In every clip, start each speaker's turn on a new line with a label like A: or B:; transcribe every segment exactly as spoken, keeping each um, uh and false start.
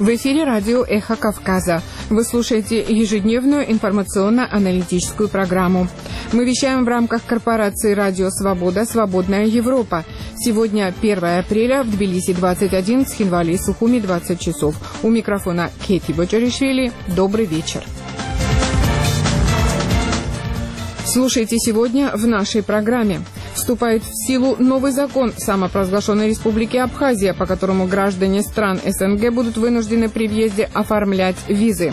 A: В эфире радио «Эхо Кавказа». Вы слушаете ежедневную информационно-аналитическую программу. Мы вещаем в рамках корпорации «Радио Свобода. Свободная Европа». Сегодня первое апреля, в Тбилиси двадцать один, в Схинвале и Сухуми двадцать часов. У микрофона Кети Бочаришвили. Добрый вечер. Слушайте сегодня в нашей программе. Вступает в силу новый закон самопровозглашенной Республики Абхазия, по которому граждане стран СНГ будут вынуждены при въезде оформлять визы.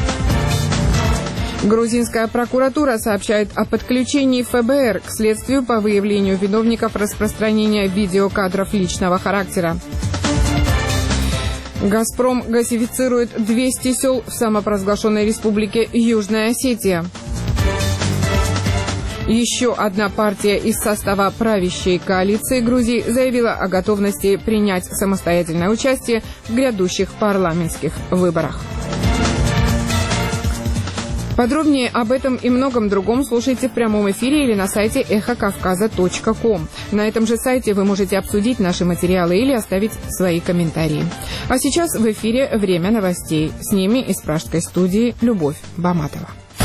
A: Грузинская прокуратура сообщает о подключении ФБР к следствию по выявлению виновников распространения видеокадров личного характера. «Газпром» газифицирует двести сел в самопровозглашенной Республике Южная Осетия. Еще одна партия из состава правящей коалиции Грузии заявила о готовности принять самостоятельное участие в грядущих парламентских выборах. Подробнее об этом и многом другом слушайте в прямом эфире или на сайте эхо кавказа точка ком. На этом же сайте вы можете обсудить наши материалы или оставить свои комментарии. А сейчас в эфире «Время новостей». С ними из пражской студии Любовь Баматова.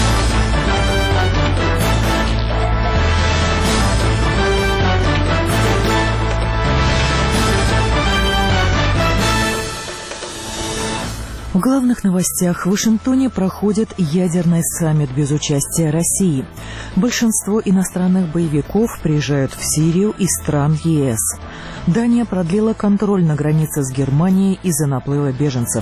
B: В главных новостях: в Вашингтоне проходит ядерный саммит без участия России. Большинство иностранных боевиков приезжают в Сирию из стран ЕС. Дания продлила контроль на границе с Германией из-за наплыва беженцев.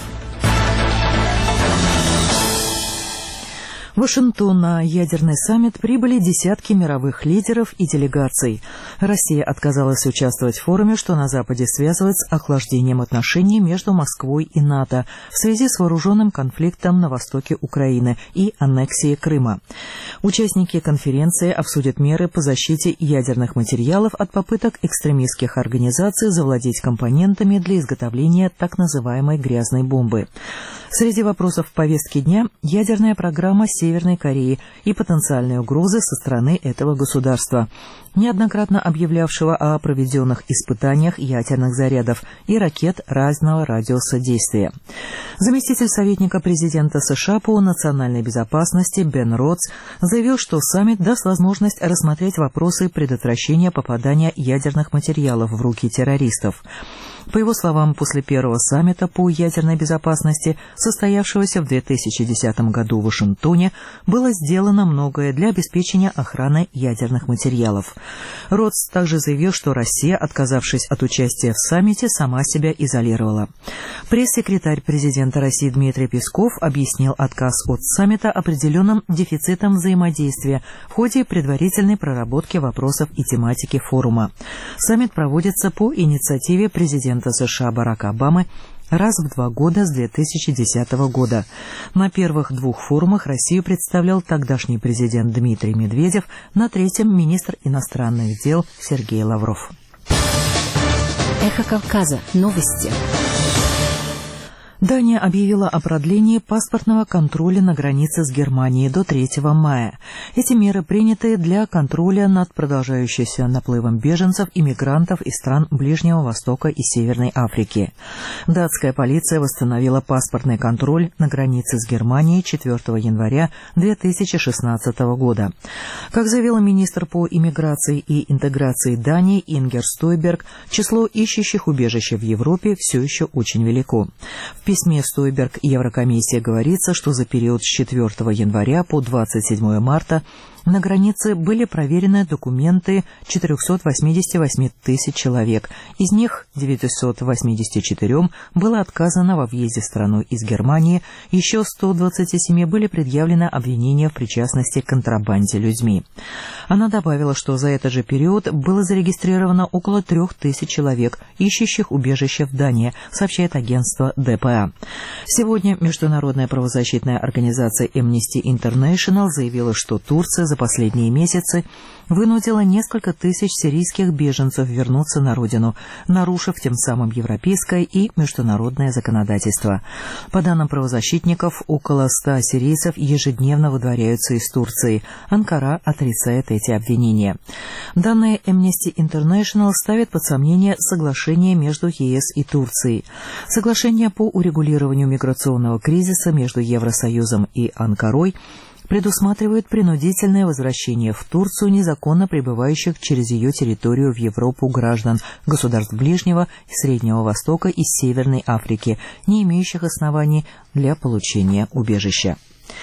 B: В Вашингтон на ядерный саммит прибыли десятки мировых лидеров и делегаций. Россия отказалась участвовать в форуме, что на Западе связывает с охлаждением отношений между Москвой и НАТО в связи с вооруженным конфликтом на востоке Украины и аннексией Крыма. Участники конференции обсудят меры по защите ядерных материалов от попыток экстремистских организаций завладеть компонентами для изготовления так называемой грязной бомбы. Среди вопросов повестки дня – ядерная программа Северной Кореи и потенциальные угрозы со стороны этого государства, неоднократно объявлявшего о проведенных испытаниях ядерных зарядов и ракет разного радиуса действия. Заместитель советника президента США по национальной безопасности Бен Ротс заявил, что саммит даст возможность рассмотреть вопросы предотвращения попадания ядерных материалов в руки террористов. По его словам, после первого саммита по ядерной безопасности, состоявшегося в две тысячи десятом году в Вашингтоне, было сделано многое для обеспечения охраны ядерных материалов. Ротс также заявил, что Россия, отказавшись от участия в саммите, сама себя изолировала. Пресс-секретарь президента России Дмитрий Песков объяснил отказ от саммита определенным дефицитом взаимодействия в ходе предварительной проработки вопросов и тематики форума. Саммит проводится по инициативе президента США Барака Обамы раз в два года с две тысячи десятого года. На первых двух форумах Россию представлял тогдашний президент Дмитрий Медведев, на третьем – министр иностранных дел Сергей Лавров.
C: Эхо Кавказа. Новости.
B: Дания объявила о продлении паспортного контроля на границе с Германией до третьего мая. Эти меры приняты для контроля над продолжающимся наплывом беженцев и мигрантов из стран Ближнего Востока и Северной Африки. Датская полиция восстановила паспортный контроль на границе с Германией четвёртого января две тысячи шестнадцатого года. Как заявила министр по иммиграции и интеграции Дании Ингер Стойберг, число ищущих убежище в Европе все еще очень велико. В письме Стойберг Еврокомиссии говорится, что за период с четвёртого января по двадцать седьмое марта на границе были проверены документы четырехсот восьмидесяти восьми тысяч человек. Из них девятьсот восемьдесят четыре было отказано во въезде в страну из Германии, еще сто двадцать семь были предъявлены обвинения в причастности к контрабанде людьми. Она добавила, что за этот же период было зарегистрировано около трех тысяч человек, ищущих убежище в Дании, сообщает агентство ДПА. Сегодня международная правозащитная организация Amnesty International заявила, что Турция за последние месяцы вынудила несколько тысяч сирийских беженцев вернуться на родину, нарушив тем самым европейское и международное законодательство. По данным правозащитников, около ста сирийцев ежедневно выдворяются из Турции. Анкара отрицает эти обвинения. Данные Amnesty International ставят под сомнение соглашение между ЕС и Турцией. Соглашение по урегулированию миграционного кризиса между Евросоюзом и Анкарой предусматривает принудительное возвращение в Турцию незаконно пребывающих через ее территорию в Европу граждан государств Ближнего и Среднего Востока и Северной Африки, не имеющих оснований для получения убежища.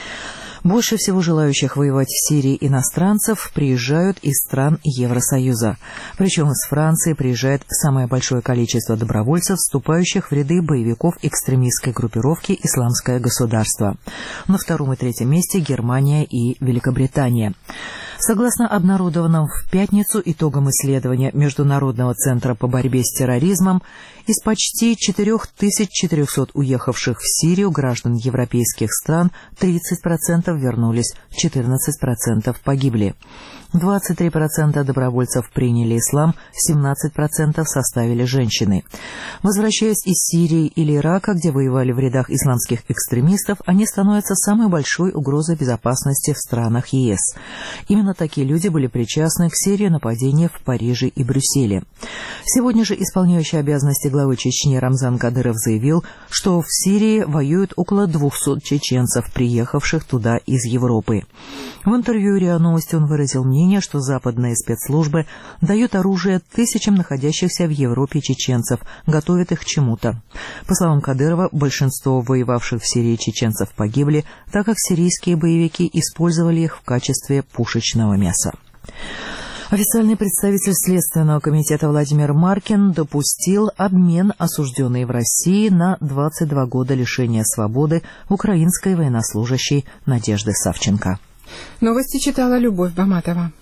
B: Больше всего желающих воевать в Сирии иностранцев приезжают из стран Евросоюза. Причем из Франции приезжает самое большое количество добровольцев, вступающих в ряды боевиков экстремистской группировки «Исламское государство». На втором и третьем месте Германия и Великобритания. Согласно обнародованным в пятницу итогам исследования Международного центра по борьбе с терроризмом, из почти четыре тысячи четыреста уехавших в Сирию граждан европейских стран тридцать процентов вернулись, четырнадцать процентов погибли. двадцать три процента добровольцев приняли ислам, семнадцать процентов составили женщины. Возвращаясь из Сирии или Ирака, где воевали в рядах исламских экстремистов, они становятся самой большой угрозой безопасности в странах ЕС. Именно такие люди были причастны к серии нападений в Париже и Брюсселе. Сегодня же исполняющий обязанности главы Чечни Рамзан Кадыров заявил, что в Сирии воюют около двухсот чеченцев, приехавших туда из Европы. В интервью РИА Новости он выразил мнение, что западные спецслужбы дают оружие тысячам находящихся в Европе чеченцев, готовят их к чему-то. По словам Кадырова, большинство воевавших в Сирии чеченцев погибли, так как сирийские боевики использовали их в качестве пушечного мяса. Официальный представитель Следственного комитета Владимир Маркин допустил обмен осужденной в России на двадцать два года лишения свободы украинской военнослужащей Надежды Савченко.
A: Новости читала Любовь Баматова.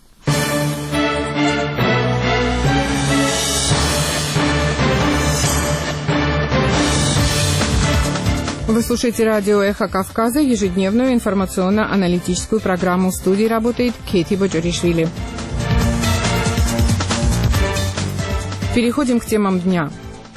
A: Вы слушаете радио «Эхо Кавказа», ежедневную информационно-аналитическую программу. В студии работает Кейти Боджоришвили. Переходим к темам дня.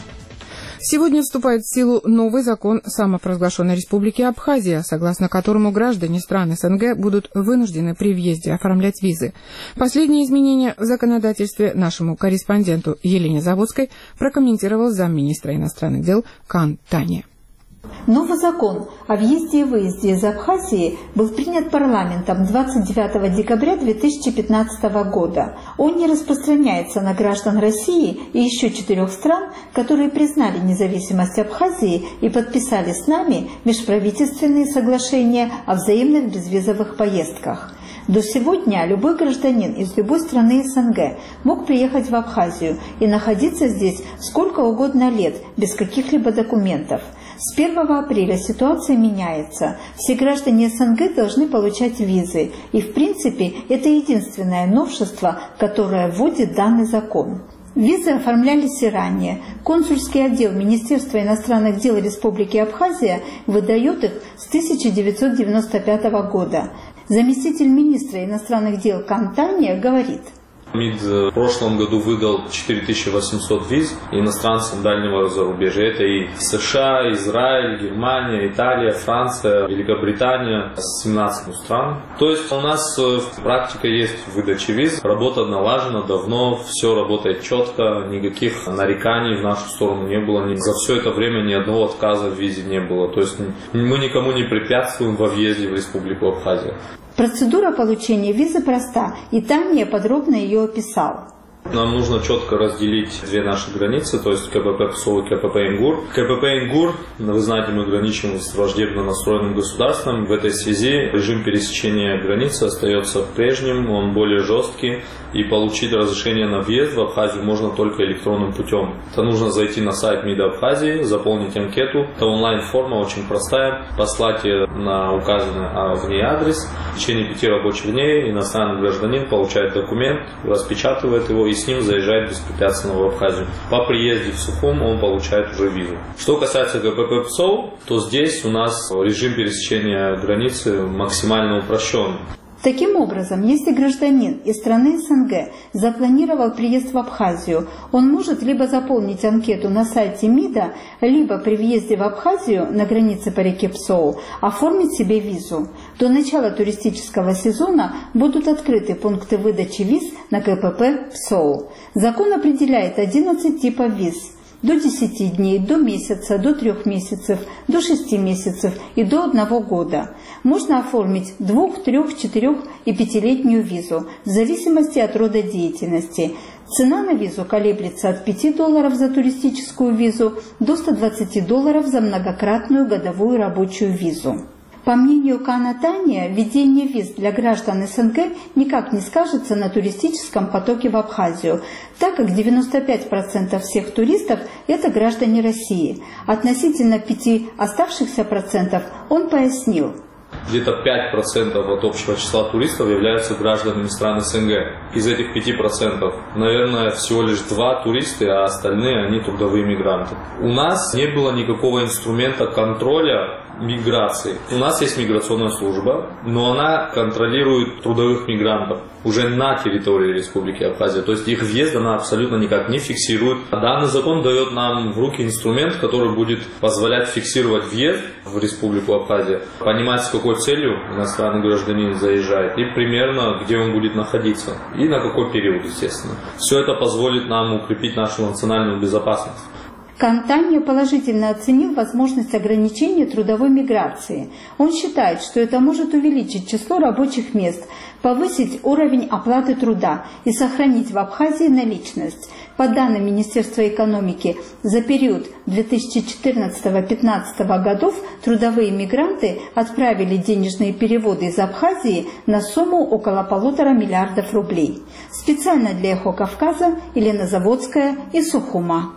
A: Сегодня вступает в силу новый закон самопровозглашенной республики Абхазия, согласно которому граждане стран СНГ будут вынуждены при въезде оформлять визы. Последние изменения в законодательстве нашему корреспонденту Елене Заводской прокомментировал замминистра иностранных дел Кан Таня.
D: Новый закон о въезде и выезде из Абхазии был принят парламентом двадцать девятого декабря две тысячи пятнадцатого года. Он не распространяется на граждан России и еще четырех стран, которые признали независимость Абхазии и подписали с нами межправительственные соглашения о взаимных безвизовых поездках. До сегодня любой гражданин из любой страны СНГ мог приехать в Абхазию и находиться здесь сколько угодно лет, без каких-либо документов. С первого апреля ситуация меняется. Все граждане СНГ должны получать визы. И, в принципе, это единственное новшество, которое вводит данный закон. Визы оформлялись и ранее. Консульский отдел Министерства иностранных дел Республики Абхазия выдает их с тысяча девятьсот девяносто пятого года. Заместитель министра иностранных дел Кан Таня говорит:
E: МИД в прошлом году выдал четыре тысячи восемьсот виз иностранцам дальнего зарубежья. Это и США, Израиль, Германия, Италия, Франция, Великобритания, семнадцать стран. То есть у нас практика есть выдачи виз. Работа налажена давно, все работает четко, никаких нареканий в нашу сторону не было. За все это время ни одного отказа в визе не было. То есть мы никому не препятствуем во въезде в Республику Абхазия.
D: Процедура получения визы проста, и Таня подробно ее описал.
E: Нам нужно четко разделить две наши границы, то есть КПП ПСО и КПП Ингур. КПП Ингур, вы знаете, мы граничим с враждебно настроенным государством. В этой связи режим пересечения границы остается прежним, он более жесткий. И получить разрешение на въезд в Абхазию можно только электронным путем. Это нужно зайти на сайт МИДа Абхазии, заполнить анкету. Это онлайн-форма, очень простая. Послать ее на указанный в ней адрес. В течение пяти рабочих дней иностранный гражданин получает документ, распечатывает его и с ним заезжает беспрепятственно в Абхазию. По приезде в Сухум он получает уже визу. Что касается КПП ПСО, то здесь у нас режим пересечения границы максимально упрощен.
D: Таким образом, если гражданин из страны СНГ запланировал приезд в Абхазию, он может либо заполнить анкету на сайте МИДа, либо при въезде в Абхазию на границе по реке Псоу оформить себе визу. До начала туристического сезона будут открыты пункты выдачи виз на КПП Псоу. Закон определяет одиннадцать типов виз. До десяти дней, до месяца, до трех месяцев, до шести месяцев и до одного года. Можно оформить двух-, трех-, четырех- и пятилетнюю визу в зависимости от рода деятельности. Цена на визу колеблется от пяти долларов за туристическую визу до ста двадцати долларов за многократную годовую рабочую визу. По мнению Кана Тания, введение виз для граждан СНГ никак не скажется на туристическом потоке в Абхазию, так как девяносто пять процентов всех туристов – это граждане России. Относительно пяти оставшихся процентов он пояснил.
E: Где-то пять процентов от общего числа туристов являются гражданами стран СНГ. Из этих пяти процентов, наверное, всего лишь два туристы, а остальные они трудовые мигранты. У нас не было никакого инструмента контроля миграции. У нас есть миграционная служба, но она контролирует трудовых мигрантов уже на территории Республики Абхазия. То есть их въезд она абсолютно никак не фиксирует. Данный закон дает нам в руки инструмент, который будет позволять фиксировать въезд в Республику Абхазия, понимать, с какой целью иностранный гражданин заезжает и примерно где он будет находиться и на какой период, естественно. Все это позволит нам укрепить нашу национальную безопасность.
D: Кан Тания положительно оценил возможность ограничения трудовой миграции. Он считает, что это может увеличить число рабочих мест, повысить уровень оплаты труда и сохранить в Абхазии наличность. По данным Министерства экономики, за период две тысячи четырнадцатого — две тысячи пятнадцатого годов трудовые мигранты отправили денежные переводы из Абхазии на сумму около полутора миллиардов рублей. Специально для Эхо Кавказа Елена Заводская из Сухума.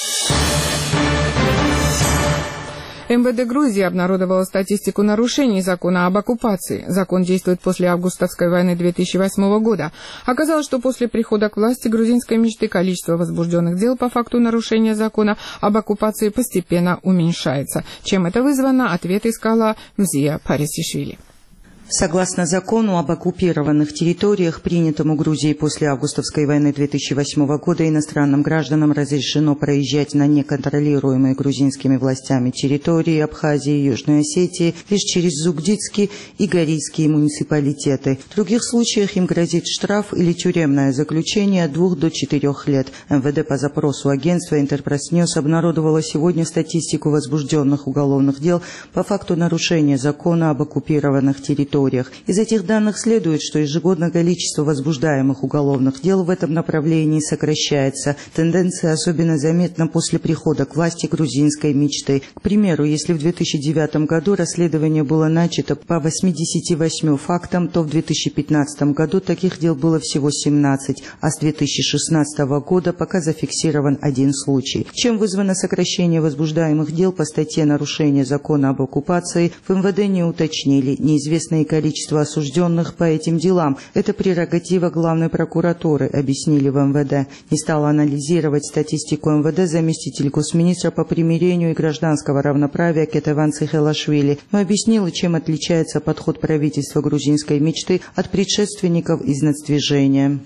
A: МВД Грузии обнародовало статистику нарушений закона об оккупации. Закон действует после августовской войны две тысячи восьмого года. Оказалось, что после прихода к власти грузинской мечты количество возбужденных дел по факту нарушения закона об оккупации постепенно уменьшается. Чем это вызвано, ответ искала Мзия Парисишвили.
F: Согласно закону об оккупированных территориях, принятому Грузией после августовской войны две тысячи восьмого года, иностранным гражданам разрешено проезжать на неконтролируемые грузинскими властями территории Абхазии и Южной Осетии лишь через Зугдидский и Горийские муниципалитеты. В других случаях им грозит штраф или тюремное заключение от двух до четырех лет. МВД по запросу агентства Интерпресс Ньюс обнародовало сегодня статистику возбужденных уголовных дел по факту нарушения закона об оккупированных территориях. Из этих данных следует, что ежегодно количество возбуждаемых уголовных дел в этом направлении сокращается. Тенденция особенно заметна после прихода к власти грузинской мечты. К примеру, если в две тысячи девятом году расследование было начато по восьмидесяти восьми фактам, то в две тысячи пятнадцатом году таких дел было всего семнадцать, а с две тысячи шестнадцатого года пока зафиксирован один случай. Чем вызвано сокращение возбуждаемых дел по статье «Нарушение закона об оккупации», в МВД не уточнили. Неизвестные количество осужденных по этим делам. Это прерогатива главной прокуратуры, объяснили в МВД. Не стала анализировать статистику МВД заместитель госминистра по примирению и гражданского равноправия Кетеван Цихелашвили, но объяснила, чем отличается подход правительства грузинской мечты от предшественников из нацдвижения.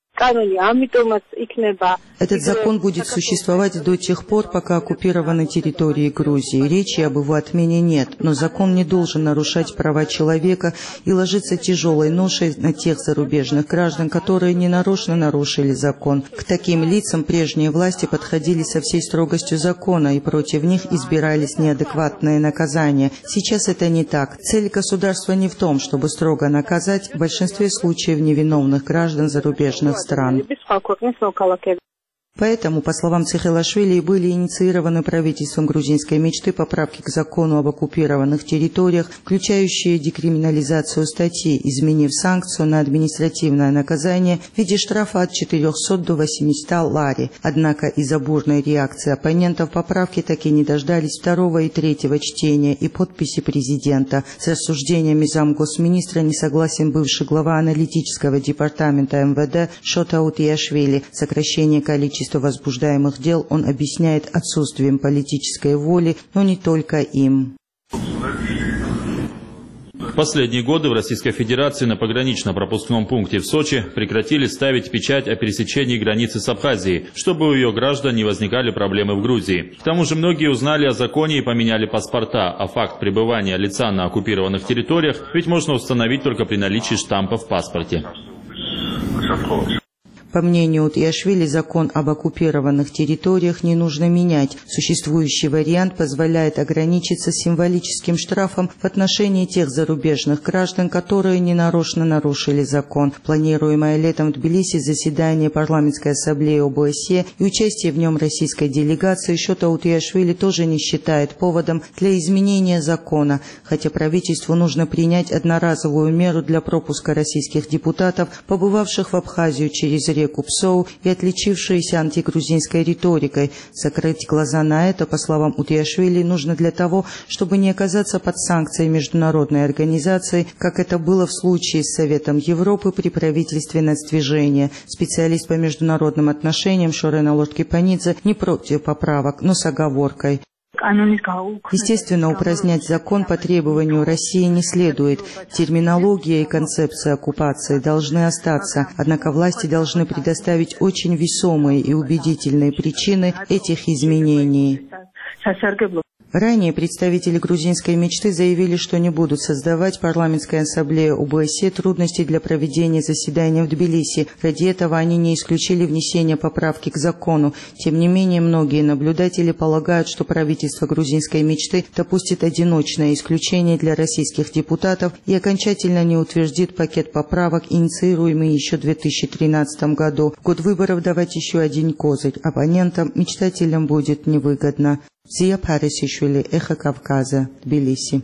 F: Этот закон будет существовать до тех пор, пока оккупированы территории Грузии. Речи об его отмене нет, но закон не должен нарушать права человека и ложиться тяжелой ношей на тех зарубежных граждан, которые ненарочно нарушили закон. К таким лицам прежние власти подходили со всей строгостью закона, и против них избирались неадекватные наказания. Сейчас это не так. Цель государства не в том, чтобы строго наказать в большинстве случаев невиновных граждан зарубежных стран. Поэтому, по словам Цихелашвили, были инициированы правительством грузинской мечты поправки к закону об оккупированных территориях, включающие декриминализацию статьи, изменив санкцию на административное наказание в виде штрафа от четырехсот до восьмисот лари. Однако из-за бурной реакции оппонентов поправки так и не дождались второго и третьего чтения и подписи президента. С рассуждениями замгосминистра не согласен бывший глава аналитического департамента МВД Шота Утияшвили. Сокращение количества возбуждаемых дел он объясняет отсутствием политической воли, но не только им.
G: В последние годы в Российской Федерации на погранично-пропускном пункте в Сочи прекратили ставить печать о пересечении границы с Абхазией, чтобы у ее граждан не возникали проблемы в Грузии. К тому же многие узнали о законе и поменяли паспорта, а факт пребывания лица на оккупированных территориях ведь можно установить только при наличии штампа в паспорте.
F: По мнению Утиашвили, закон об оккупированных территориях не нужно менять. Существующий вариант позволяет ограничиться символическим штрафом в отношении тех зарубежных граждан, которые ненарочно нарушили закон. Планируемое летом в Тбилиси заседание парламентской ассамблеи ОБСЕ и участие в нем российской делегации Шота Утиашвили тоже не считает поводом для изменения закона, хотя правительству нужно принять одноразовую меру для пропуска российских депутатов, побывавших в Абхазию через реку Псоу и отличившиеся антигрузинской риторикой. Закрыть глаза на это, по словам Утиашвили, нужно для того, чтобы не оказаться под санкцией международной организации, как это было в случае с Советом Европы при правительстве нацдвижения. Специалист по международным отношениям Шорена Лорд-Кипанидзе не против поправок, но с оговоркой. Естественно, упразднять закон по требованию России не следует. Терминология и концепция оккупации должны остаться, однако власти должны предоставить очень весомые и убедительные причины этих изменений. Ранее представители грузинской мечты заявили, что не будут создавать парламентской ассамблее ОБСЕ трудностей для проведения заседания в Тбилиси. Ради этого они не исключили внесение поправки к закону. Тем не менее, многие наблюдатели полагают, что правительство грузинской мечты допустит одиночное исключение для российских депутатов и окончательно не утвердит пакет поправок, инициируемый еще в две тысячи тринадцатом году. В год выборов давать еще один козырь оппонентам, мечтателям будет невыгодно. Зия Парисишвили, Эхо Кавказа, Тбилиси.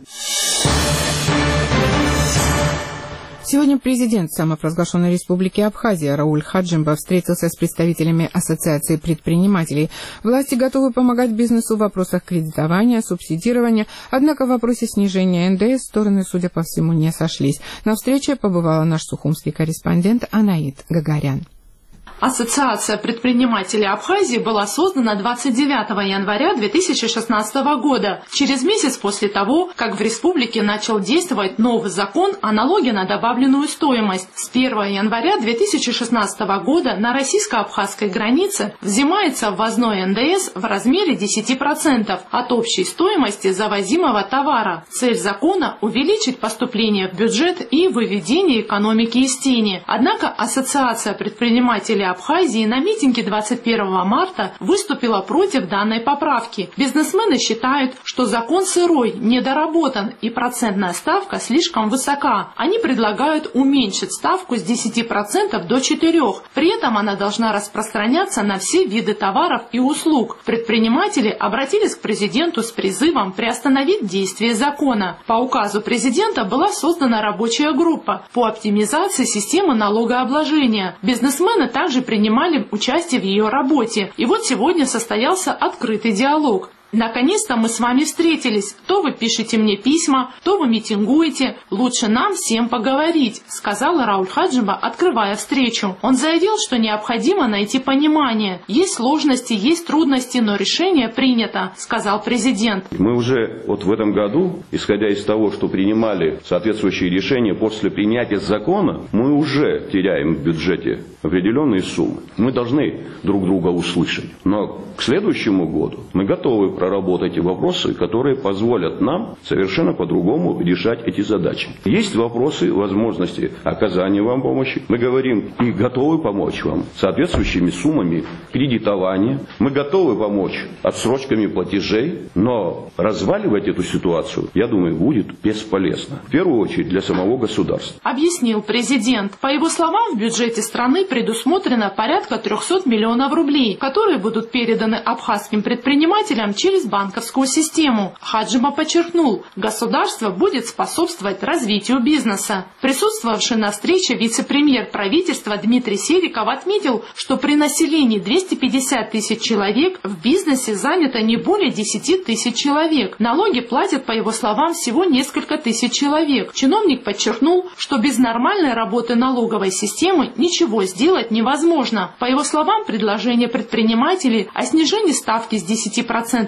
A: Сегодня президент самопровозглашенной республики Абхазия Рауль Хаджимба встретился с представителями Ассоциации предпринимателей. Власти готовы помогать бизнесу в вопросах кредитования, субсидирования, однако в вопросе снижения эн дэ эс стороны, судя по всему, не сошлись. На встрече побывала наш сухумский корреспондент Анаит Гагарян.
H: Ассоциация предпринимателей Абхазии была создана двадцать девятого января две тысячи шестнадцатого года, через месяц после того, как в республике начал действовать новый закон о налоге на добавленную стоимость. С первого января две тысячи шестнадцатого года на российско-абхазской границе взимается ввозной эн дэ эс в размере десяти процентов от общей стоимости завозимого товара. Цель закона – увеличить поступление в бюджет и выведение экономики из тени. Однако Ассоциация предпринимателей Абхазии на митинге двадцать первого марта выступила против данной поправки. Бизнесмены считают, что закон сырой, недоработан и процентная ставка слишком высока. Они предлагают уменьшить ставку с десяти процентов до четырёх процентов. При этом она должна распространяться на все виды товаров и услуг. Предприниматели обратились к президенту с призывом приостановить действие закона. По указу президента была создана рабочая группа по оптимизации системы налогообложения. Бизнесмены также принимали участие в ее работе. И вот сегодня состоялся открытый диалог. Наконец-то мы с вами встретились. То вы пишете мне письма, то вы митингуете. Лучше нам всем поговорить, сказала Рауль Хаджимба, открывая встречу. Он заявил, что необходимо найти понимание. Есть сложности, есть трудности, но решение принято, сказал президент.
I: Мы уже вот в этом году, исходя из того, что принимали соответствующие решения после принятия закона, мы уже теряем в бюджете определенные суммы. Мы должны друг друга услышать. Но к следующему году мы готовы проработать эти вопросы, которые позволят нам совершенно по-другому решать эти задачи. Есть вопросы возможности оказания вам помощи. Мы говорим и готовы помочь вам соответствующими суммами кредитования. Мы готовы помочь отсрочками платежей, но разваливать эту ситуацию, я думаю, будет бесполезно. В первую очередь для самого государства.
H: Объяснил президент. По его словам, в бюджете страны предусмотрено порядка трехсот миллионов рублей, которые будут переданы абхазским предпринимателям через банковскую систему. Хаджимба подчеркнул, государство будет способствовать развитию бизнеса. Присутствовавший на встрече вице-премьер правительства Дмитрий Сериков отметил, что при населении двухсот пятидесяти тысяч человек в бизнесе занято не более десяти тысяч человек. Налоги платят, по его словам, всего несколько тысяч человек. Чиновник подчеркнул, что без нормальной работы налоговой системы ничего сделать невозможно. По его словам, предложение предпринимателей о снижении ставки с десяти процентов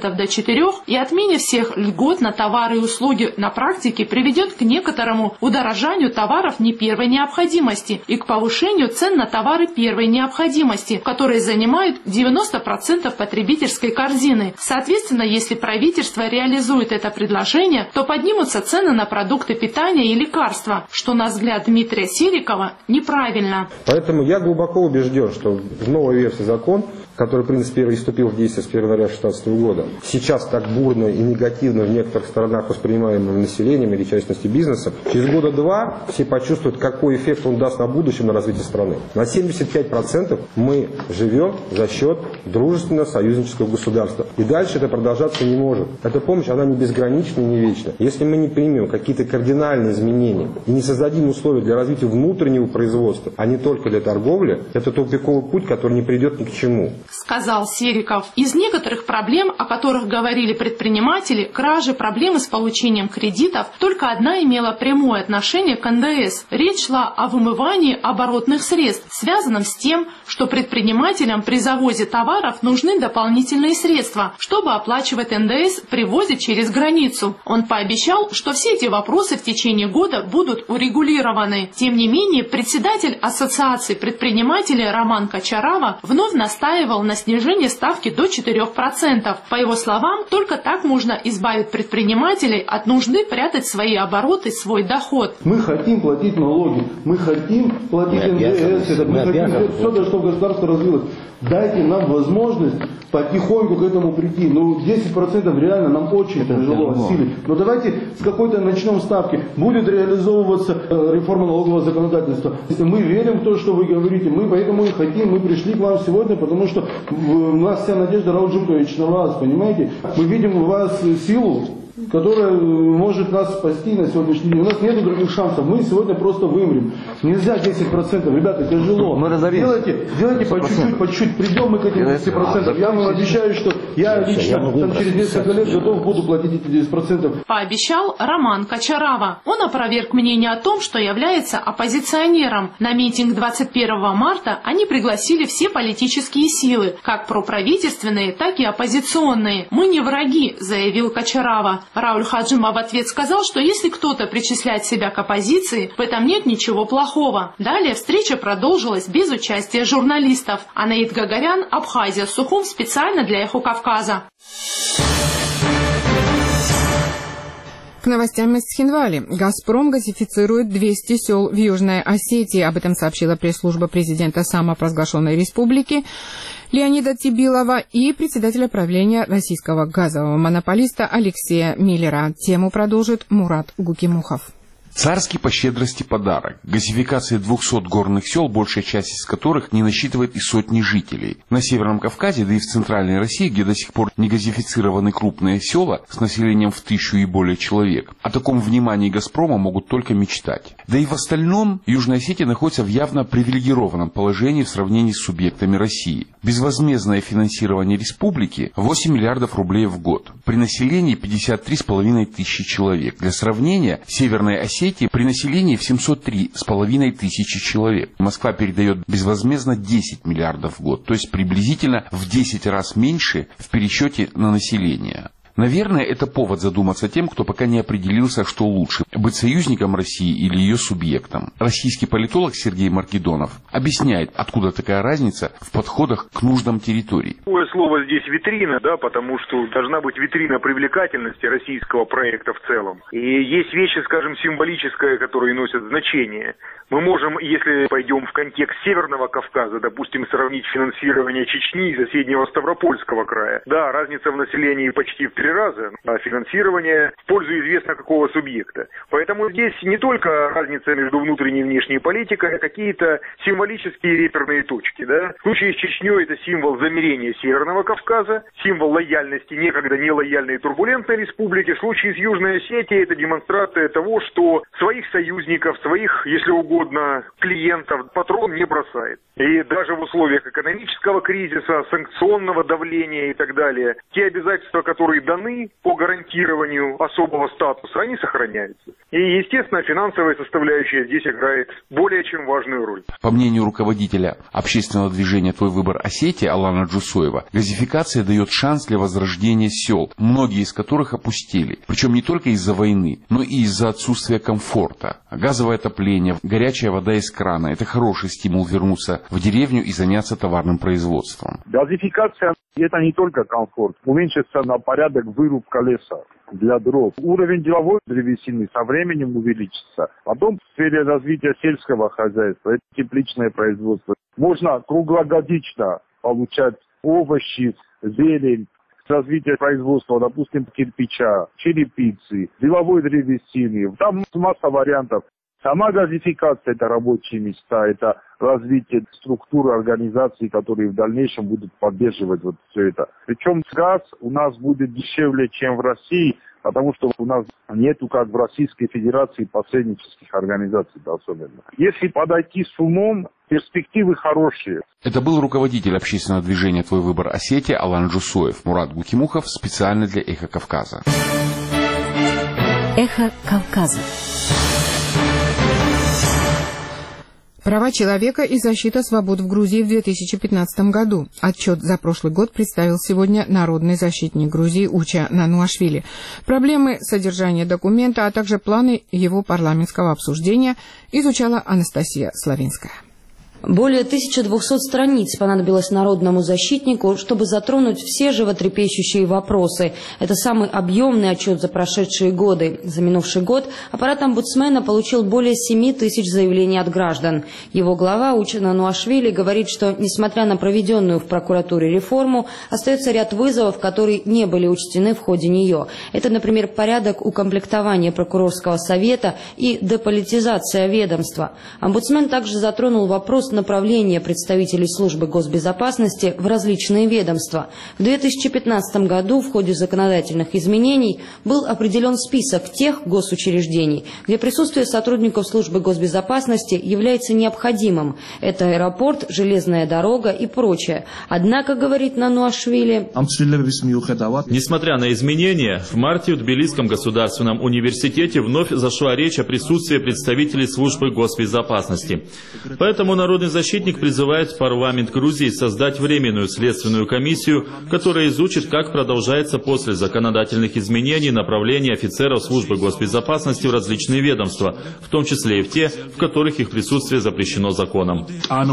H: процентов до четырёх и отмене всех льгот на товары и услуги на практике приведет к некоторому удорожанию товаров не первой необходимости и к повышению цен на товары первой необходимости, которые занимают девяносто процентов потребительской корзины. Соответственно, если правительство реализует это предложение, то поднимутся цены на продукты питания и лекарства, что, на взгляд Дмитрия Серикова, неправильно.
J: Поэтому я глубоко убежден, что в новой версии закон, который, в принципе, вступил в действие с первого января две тысячи шестнадцатого года, сейчас так бурно и негативно в некоторых сторонах воспринимаемым населением или частностью бизнеса, через года два все почувствуют, какой эффект он даст на будущем на развитие страны. На семьдесят пять процентов мы живем за счет дружественного союзнического государства. И дальше это продолжаться не может. Эта помощь, она не безгранична и не вечна. Если мы не примем какие-то кардинальные изменения и не создадим условия для развития внутреннего производства, а не только для торговли, это тупиковый путь, который не придет ни к чему.
H: Сказал Сериков. Из некоторых проблем, о которых говорили предприниматели, кражи, проблемы с получением кредитов, только одна имела прямое отношение к эн дэ эс. Речь шла о вымывании оборотных средств, связанном с тем, что предпринимателям при завозе товаров нужны дополнительные средства, чтобы оплачивать эн дэ эс при ввозе через границу. Он пообещал, что все эти вопросы в течение года будут урегулированы. Тем не менее, председатель Ассоциации предпринимателей Роман Кочарава вновь настаивал на снижении ставки до четырёх процентов. По его словам, только так можно избавить предпринимателей от нужды прятать свои обороты, свой доход.
K: Мы хотим платить налоги, мы хотим платить эн дэ эс, это, мы хотим сделать все, чтобы государство развилось. Дайте нам возможность потихоньку к этому прийти. Ну, десять процентов реально нам очень это тяжело осилить. Но давайте с какой-то начнем ставки. Будет реализовываться реформа налогового законодательства. Если мы верим в то, что вы говорите, мы поэтому и хотим, мы пришли к вам сегодня, потому что у нас вся надежда, Рауль Джимкович, на вас, понимаете? Мы видим у вас силу, которая может нас спасти на сегодняшний день. У нас нет других шансов. Мы сегодня просто вымрем. Нельзя десять процентов. Ребята, тяжело. Мы делайте, делайте по чуть-чуть, по чуть-чуть. Придем мы к этим десяти процентам. Я вам обещаю, что я лично там, через несколько лет готов буду платить эти десять процентов.
H: Пообещал Роман Кочарава. Он опроверг мнение о том, что является оппозиционером. На митинг двадцать первого марта они пригласили все политические силы, как проправительственные, так и оппозиционные. Мы не враги, заявил Кочарава. Рауль Хаджимов в ответ сказал, что если кто-то причисляет себя к оппозиции, в этом нет ничего плохого. Далее встреча продолжилась без участия журналистов. Анаид Гагарян, Абхазия, Сухум, специально для Эхо Кавказа.
A: К новостям из Цхинвали. «Газпром» газифицирует двести сел в Южной Осетии. Об этом сообщила пресс-служба президента самопровозглашенной республики Леонида Тибилова и председателя правления российского газового монополиста Алексея Миллера. Тему продолжит Мурат Гукимухов.
L: Царский по щедрости подарок. Газификация двухсот горных сел, большая часть из которых не насчитывает и сотни жителей. На Северном Кавказе, да и в Центральной России, где до сих пор не газифицированы крупные села с населением в тысячу и более человек, о таком внимании «Газпрома» могут только мечтать. Да и в остальном Южная Осетия находится в явно привилегированном положении в сравнении с субъектами России. Безвозмездное финансирование республики восемь миллиардов рублей в год. При населении пятьдесят три с половиной тысячи человек. Для сравнения, Северная Осетия при населении в семьсот три с половиной тысячи человек. Москва передает безвозмездно десять миллиардов в год, то есть приблизительно в десять раз меньше в пересчете на население. Наверное, это повод задуматься тем, кто пока не определился, что лучше – быть союзником России или ее субъектом. Российский политолог Сергей Маркедонов объясняет, откуда такая разница в подходах к нуждам территорий.
M: Такое слово здесь витрина, да, потому что должна быть витрина привлекательности российского проекта в целом. И есть вещи, скажем, символические, которые носят значение. Мы можем, если пойдем в контекст Северного Кавказа, допустим, сравнить финансирование Чечни и соседнего Ставропольского края. Да, разница в населении почти в три раза, а финансирование в пользу известно какого субъекта. Поэтому здесь не только разница между внутренней и внешней политикой, а какие-то символические реперные точки. Да? В случае с Чечней это символ замирения Северного Кавказа, символ лояльности некогда нелояльной и турбулентной республики. В случае с Южной Осетией это демонстрация того, что своих союзников, своих, если угодно, клиентов патрон не бросает. И даже в условиях экономического кризиса, санкционного давления и так далее, те обязательства, которые дал даны по гарантированию особого статуса, они сохраняются. И, естественно, финансовая составляющая здесь играет более чем важную роль.
L: По мнению руководителя общественного движения «Твой выбор Осетии» Алана Джусоева, газификация дает шанс для возрождения сел, многие из которых опустили. Причем не только из-за войны, но и из-за отсутствия комфорта. Газовое отопление, горячая вода из крана – это хороший стимул вернуться в деревню и заняться товарным производством.
N: Газификация – это не только комфорт. Уменьшится на порядок вырубка леса для дров. Уровень деловой древесины со временем увеличится. Потом в сфере развития сельского хозяйства – это тепличное производство. Можно круглогодично получать овощи, зелень, развитие производства, допустим, кирпича, черепицы, деловой древесины. Там масса вариантов. Сама газификация – это рабочие места, это развитие структуры организаций, которые в дальнейшем будут поддерживать вот все это. Причем газ у нас будет дешевле, чем в России, потому что у нас нету, как в Российской Федерации, посреднических организаций особенно. Если подойти с умом, перспективы хорошие.
L: Это был руководитель общественного движения «Твой выбор Осетии» Алан Джусоев. Мурат Гукимухов специально для «Эхо Кавказа».
C: Эхо Кавказа.
A: Права человека и защита свобод в Грузии в две тысячи пятнадцатом году. Отчет за прошлый год представил сегодня народный защитник Грузии Уча Нануашвили. Проблемы содержания документа, а также планы его парламентского обсуждения изучала Анастасия Славинская.
O: Более тысячи двухсот страниц понадобилось народному защитнику, чтобы затронуть все животрепещущие вопросы. Это самый объемный отчет за прошедшие годы. За минувший год аппарат омбудсмена получил более семи тысяч заявлений от граждан. Его глава Уча Нануашвили говорит, что, несмотря на проведенную в прокуратуре реформу, остается ряд вызовов, которые не были учтены в ходе нее. Это, например, порядок укомплектования прокурорского совета и деполитизация ведомства. Омбудсмен также затронул вопрос направления представителей службы госбезопасности в различные ведомства. В две тысячи пятнадцатом году в ходе законодательных изменений был определен список тех госучреждений, где присутствие сотрудников службы госбезопасности является необходимым. Это аэропорт, железная дорога и прочее. Однако, говорит Нануашвили,
G: несмотря на изменения, в марте в Тбилисском государственном университете вновь зашла речь о присутствии представителей службы госбезопасности. Поэтому народный защитник призывает парламент Грузии создать временную следственную комиссию, которая изучит, как продолжается после законодательных изменений направление офицеров службы госбезопасности в различные ведомства, в том числе и в те, в которых их присутствие запрещено законом.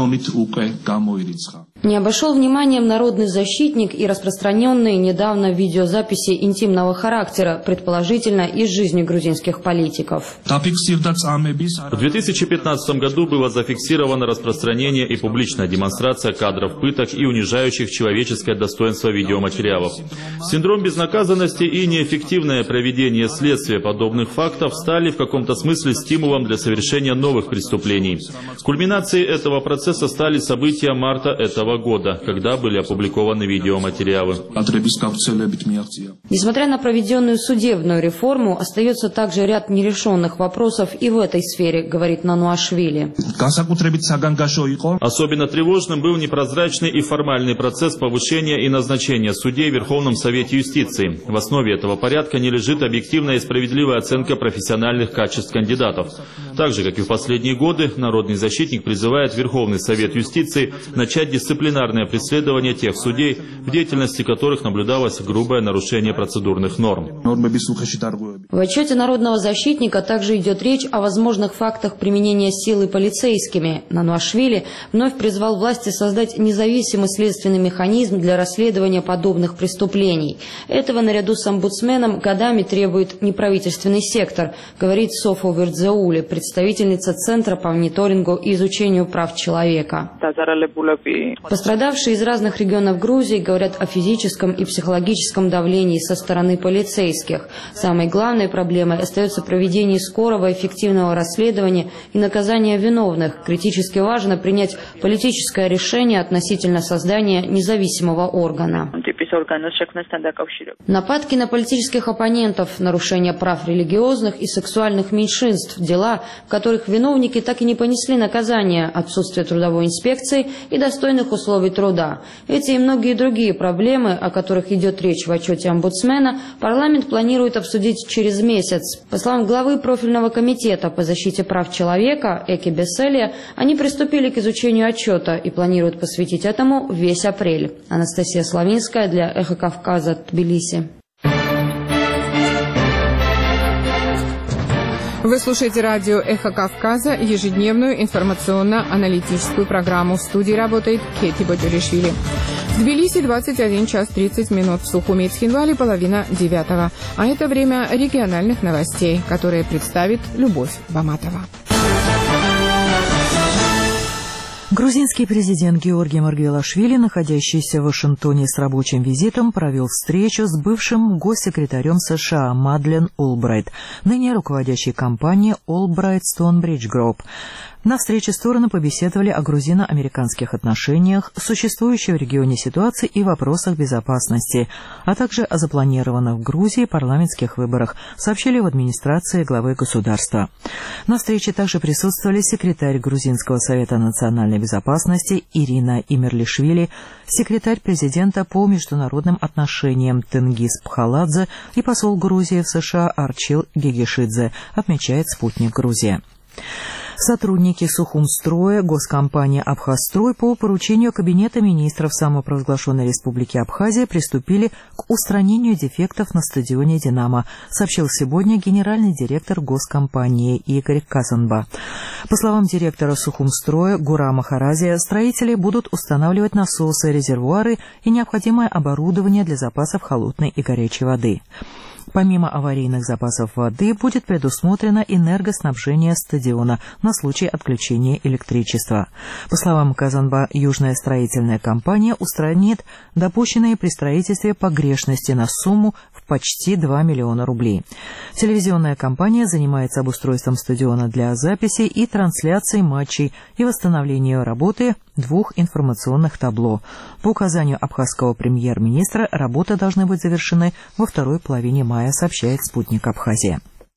O: Не обошел вниманием народный защитник и распространенные недавно видеозаписи интимного характера, предположительно из жизни грузинских политиков.
G: В две тысячи пятнадцатом году было зафиксировано распространение и публичная демонстрация кадров пыток и унижающих человеческое достоинство видеоматериалов. Синдром безнаказанности и неэффективное проведение следствия подобных фактов стали в каком-то смысле стимулом для совершения новых преступлений. Кульминацией этого процесса стали события марта этого года, когда были опубликованы видеоматериалы.
O: Несмотря на проведенную судебную реформу, остается также ряд нерешенных вопросов и в этой сфере, говорит Нануашвили.
G: Особенно тревожным был непрозрачный и формальный процесс повышения и назначения судей в Верховном Совете юстиции. В основе этого порядка не лежит объективная и справедливая оценка профессиональных качеств кандидатов. Так же, как и в последние годы, народный защитник призывает Верховный Совет юстиции начать дисциплинарное преследование тех судей, в деятельности которых наблюдалось грубое нарушение процедурных норм.
O: В отчете народного защитника также идет речь о возможных фактах применения силы полицейскими. Нануашвили вновь призвал власти создать независимый следственный механизм для расследования подобных преступлений. Этого наряду с омбудсменом годами требует неправительственный сектор, говорит Софо Вердзеуле, представительница Центра по мониторингу и изучению прав человека. Пострадавшие из разных регионов Грузии говорят о физическом и психологическом давлении со стороны полицейских. Самой главной проблемой остается проведение скорого эффективного расследования и наказания виновных. Критически важно принять политическое решение относительно создания независимого органа. Нападки на политических оппонентов, нарушение прав религиозных и сексуальных меньшинств, дела, в которых виновники так и не понесли наказания, отсутствие трудовой инспекции и достойных условий условий труда. Эти и многие другие проблемы, о которых идет речь в отчете омбудсмена, парламент планирует обсудить через месяц. По словам главы профильного комитета по защите прав человека Эки Бесселия, они приступили к изучению отчета и планируют посвятить этому весь апрель. Анастасия Славинская для Эхо Кавказа, Тбилиси.
A: Вы слушаете радио «Эхо Кавказа», ежедневную информационно-аналитическую программу. В студии работает Кети Бодюришвили. В Тбилиси двадцать один час тридцать минут, в Сухуми и Цхинвале половина девятого. А это время региональных новостей, которые представит Любовь Баматова.
B: Грузинский президент Георгий Маргвелашвили, находящийся в Вашингтоне с рабочим визитом, провел встречу с бывшим госсекретарем США Мадлен Олбрайт, ныне руководящей компанией Albright Stonebridge Group. На встрече стороны побеседовали о грузино-американских отношениях, существующей в регионе ситуации и вопросах безопасности, а также о запланированных в Грузии парламентских выборах, сообщили в администрации главы государства. На встрече также присутствовали секретарь Грузинского совета национальной безопасности Ирина Имерлишвили, секретарь президента по международным отношениям Тенгиз Пхаладзе и посол Грузии в США Арчил Гегешидзе, отмечает «Спутник Грузия». Сотрудники Сухумстроя, госкомпания «Абхазстрой» по поручению Кабинета министров самопровозглашенной Республики Абхазия приступили к устранению дефектов на стадионе «Динамо», сообщил сегодня генеральный директор госкомпании Игорь Казанба. По словам директора Сухумстроя Гурама Харазия, строители будут устанавливать насосы, резервуары и необходимое оборудование для запасов холодной и горячей воды. Помимо аварийных запасов воды будет предусмотрено энергоснабжение стадиона на случай отключения электричества. По словам Казанба, Южная строительная компания устранит допущенные при строительстве погрешности на сумму в почти два миллиона рублей. Телевизионная компания занимается обустройством стадиона для записи и трансляции матчей и восстановлением работы двух информационных табло. По указанию абхазского премьер-министра работы должны быть завершены во второй половине мая, сообщает «Спутник Абхазия».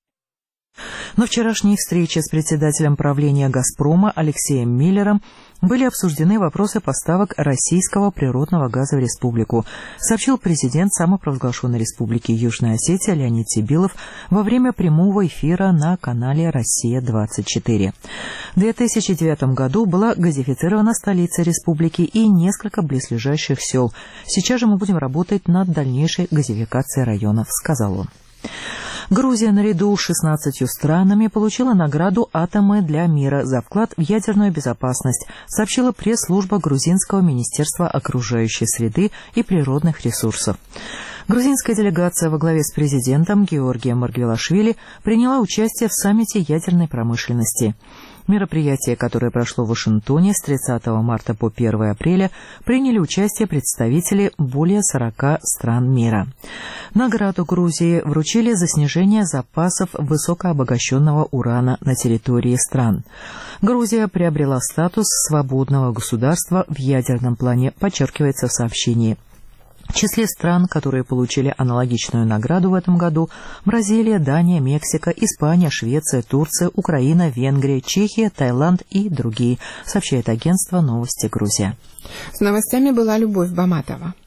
B: На вчерашней встрече с председателем правления «Газпрома» Алексеем Миллером были обсуждены вопросы поставок российского природного газа в республику, сообщил президент самопровозглашенной Республики Южная Осетия Леонид Сибилов во время прямого эфира на канале «Россия-двадцать четыре». В две тысячи девятом году была газифицирована столица республики и несколько близлежащих сел. Сейчас же мы будем работать над дальнейшей газификацией районов, сказал он. Грузия наряду с шестнадцатью странами получила награду «Атомы для мира» за вклад в ядерную безопасность, сообщила пресс-служба Грузинского министерства окружающей среды и природных ресурсов. Грузинская делегация во главе с президентом Георгием Маргвелашвили приняла участие в саммите ядерной промышленности. Мероприятие, которое прошло в Вашингтоне с тридцатого марта по первое апреля, приняли участие представители более сорока стран мира. Награду Грузии вручили за снижение запасов высокообогащенного урана на территории стран. Грузия приобрела статус свободного государства в ядерном плане, подчеркивается в сообщении. В числе стран, которые получили аналогичную награду в этом году, Бразилия, Дания, Мексика, Испания, Швеция, Турция, Украина, Венгрия, Чехия, Таиланд и другие, сообщает агентство «Новости Грузия».
A: С новостями была Любовь Баматова.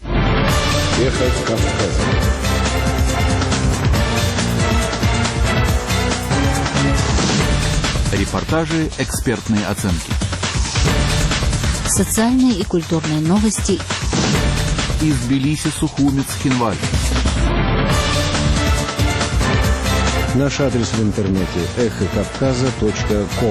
P: Эхо Кавказа. Репортажи, экспертные оценки.
C: Социальные и культурные новости.
P: Из Тбилиси, Сухуми, Цхинвале.
Q: Наш адрес в интернете эхо кавказа точка ком.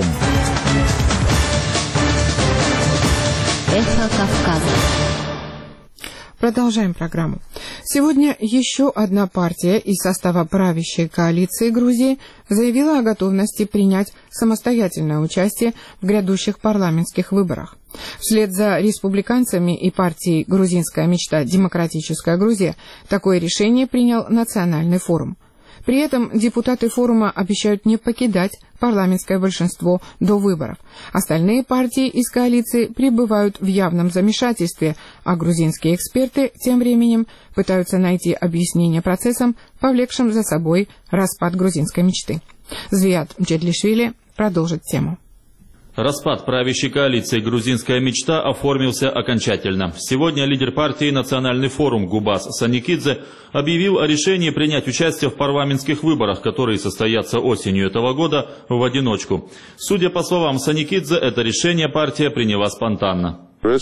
C: Эхо Кавказа.
A: Продолжаем программу. Сегодня еще одна партия из состава правящей коалиции Грузии заявила о готовности принять самостоятельное участие в грядущих парламентских выборах. Вслед за республиканцами и партией «Грузинская мечта. Демократическая Грузия» такое решение принял Национальный форум. При этом депутаты форума обещают не покидать парламентское большинство до выборов. Остальные партии из коалиции пребывают в явном замешательстве, а грузинские эксперты тем временем пытаются найти объяснение процессам, повлекшим за собой распад грузинской мечты. Звиат Джедлишвили продолжит тему.
G: Распад правящей коалиции «Грузинская мечта» оформился окончательно. Сегодня лидер партии «Национальный форум» Губас Саникидзе объявил о решении принять участие в парламентских выборах, которые состоятся осенью этого года, в одиночку. Судя по словам Саникидзе, это решение партия приняла спонтанно.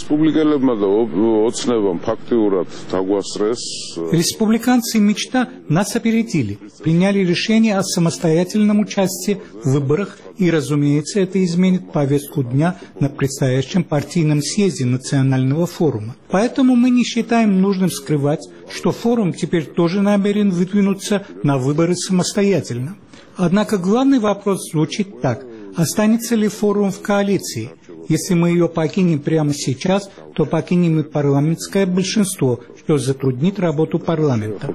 R: Республиканцы «Мечта» нас опередили, приняли решение о самостоятельном участии в выборах, и, разумеется, это изменит повестку дня на предстоящем партийном съезде Национального форума. Поэтому мы не считаем нужным скрывать, что форум теперь тоже намерен выдвинуться на выборы самостоятельно. Однако главный вопрос звучит так: останется ли форум в коалиции? Если мы ее покинем прямо сейчас, то покинем и парламентское большинство, что затруднит работу парламента.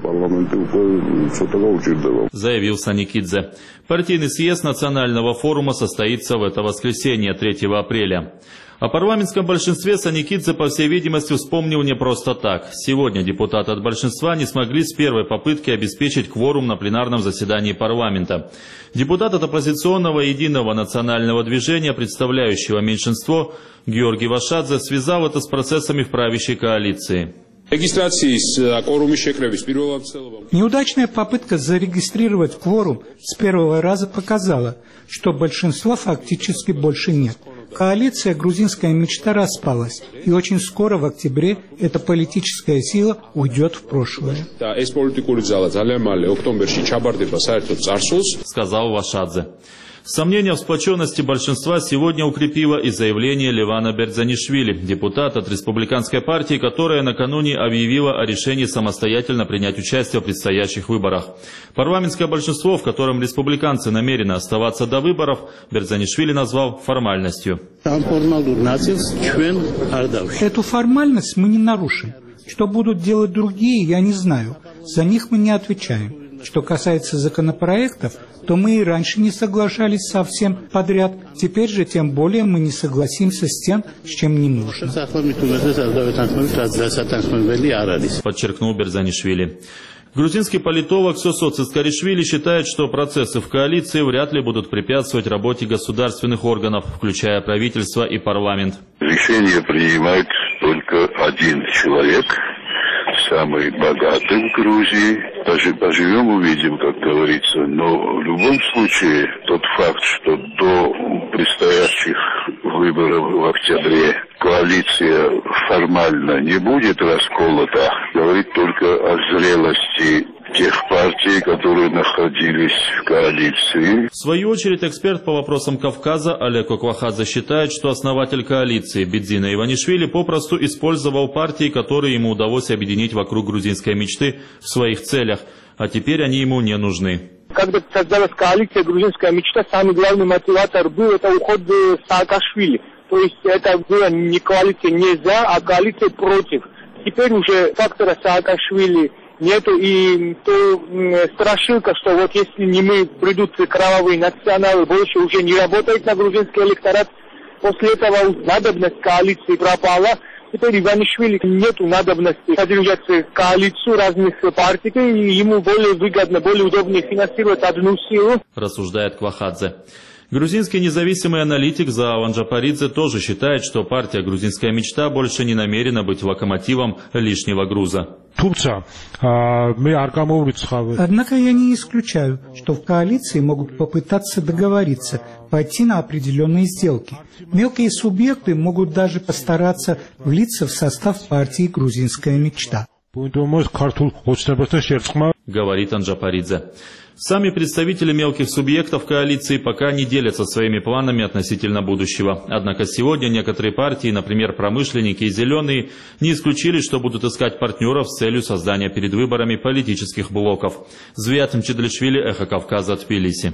G: Заявил Саникидзе. Партийный съезд Национального форума состоится в это воскресенье, третьего апреля. О парламентском большинстве Саникидзе, по всей видимости, вспомнил не просто так. Сегодня депутаты от большинства не смогли с первой попытки обеспечить кворум на пленарном заседании парламента. Депутат от оппозиционного единого национального движения, представляющего меньшинство, Георгий Вашадзе, связал это с процессами в правящей коалиции.
R: Неудачная попытка зарегистрировать кворум с первого раза показала, что большинства фактически больше нет. Коалиция «Грузинская мечта» распалась, и очень скоро, в октябре, эта политическая сила уйдет в прошлое.
G: Сказал Вашадзе. Сомнения в сплоченности большинства сегодня укрепило и заявление Левана Берзанишвили, депутата от республиканской партии, которая накануне объявила о решении самостоятельно принять участие в предстоящих выборах. Парламентское большинство, в котором республиканцы намерены оставаться до выборов, Берзанишвили назвал формальностью.
R: Эту формальность мы не нарушим. Что будут делать другие, я не знаю. За них мы не отвечаем. Что касается законопроектов, то мы и раньше не соглашались со всем подряд. Теперь же тем более мы не согласимся с тем, с чем не нужно.
G: Подчеркнул Берзанишвили. Грузинский политолог Сосо Цискаришвили считает, что процессы в коалиции вряд ли будут препятствовать работе государственных органов, включая правительство и парламент.
S: Решение принимает только один человек, самый богатый в Грузии. Даже поживем, увидим, как говорится. Но в любом случае тот факт, что до предстоящих выборов в октябре коалиция формально не будет расколота, говорит только о зрелости тех партий, которые находились в коалиции.
G: В свою очередь, эксперт по вопросам Кавказа Олег Оквахадзе считает, что основатель коалиции Бедзина Иванишвили попросту использовал партии, которые ему удалось объединить вокруг грузинской мечты в своих целях, а теперь они ему не нужны.
T: Когда создалась коалиция «Грузинская мечта», самый главный мотиватор был это уход Саакашвили. То есть это была не коалиция не за, а коалиция против. Теперь уже фактора Саакашвили нету, и то страшилка, что вот если не мы, придут кровавые националы, больше уже не работает на грузинский электорат. После этого надобность коалиции пропала. Теперь Иванишвили нету надобности содержать коалицию разных партий, и ему более выгодно, более удобнее финансировать одну силу.
G: Рассуждает Квахадзе. Грузинский независимый аналитик Зааван Джапаридзе тоже считает, что партия «Грузинская мечта» больше не намерена быть локомотивом лишнего груза.
R: Однако я не исключаю, что в коалиции могут попытаться договориться, пойти на определенные сделки. Мелкие субъекты могут даже постараться влиться в состав партии «Грузинская мечта».
G: Говорит Анджапаридзе. Сами представители мелких субъектов коалиции пока не делятся своими планами относительно будущего. Однако сегодня некоторые партии, например, промышленники и зеленые, не исключили, что будут искать партнеров с целью создания перед выборами политических блоков. Звиат Мчедлишвили, Эхо Кавказа, Тбилиси.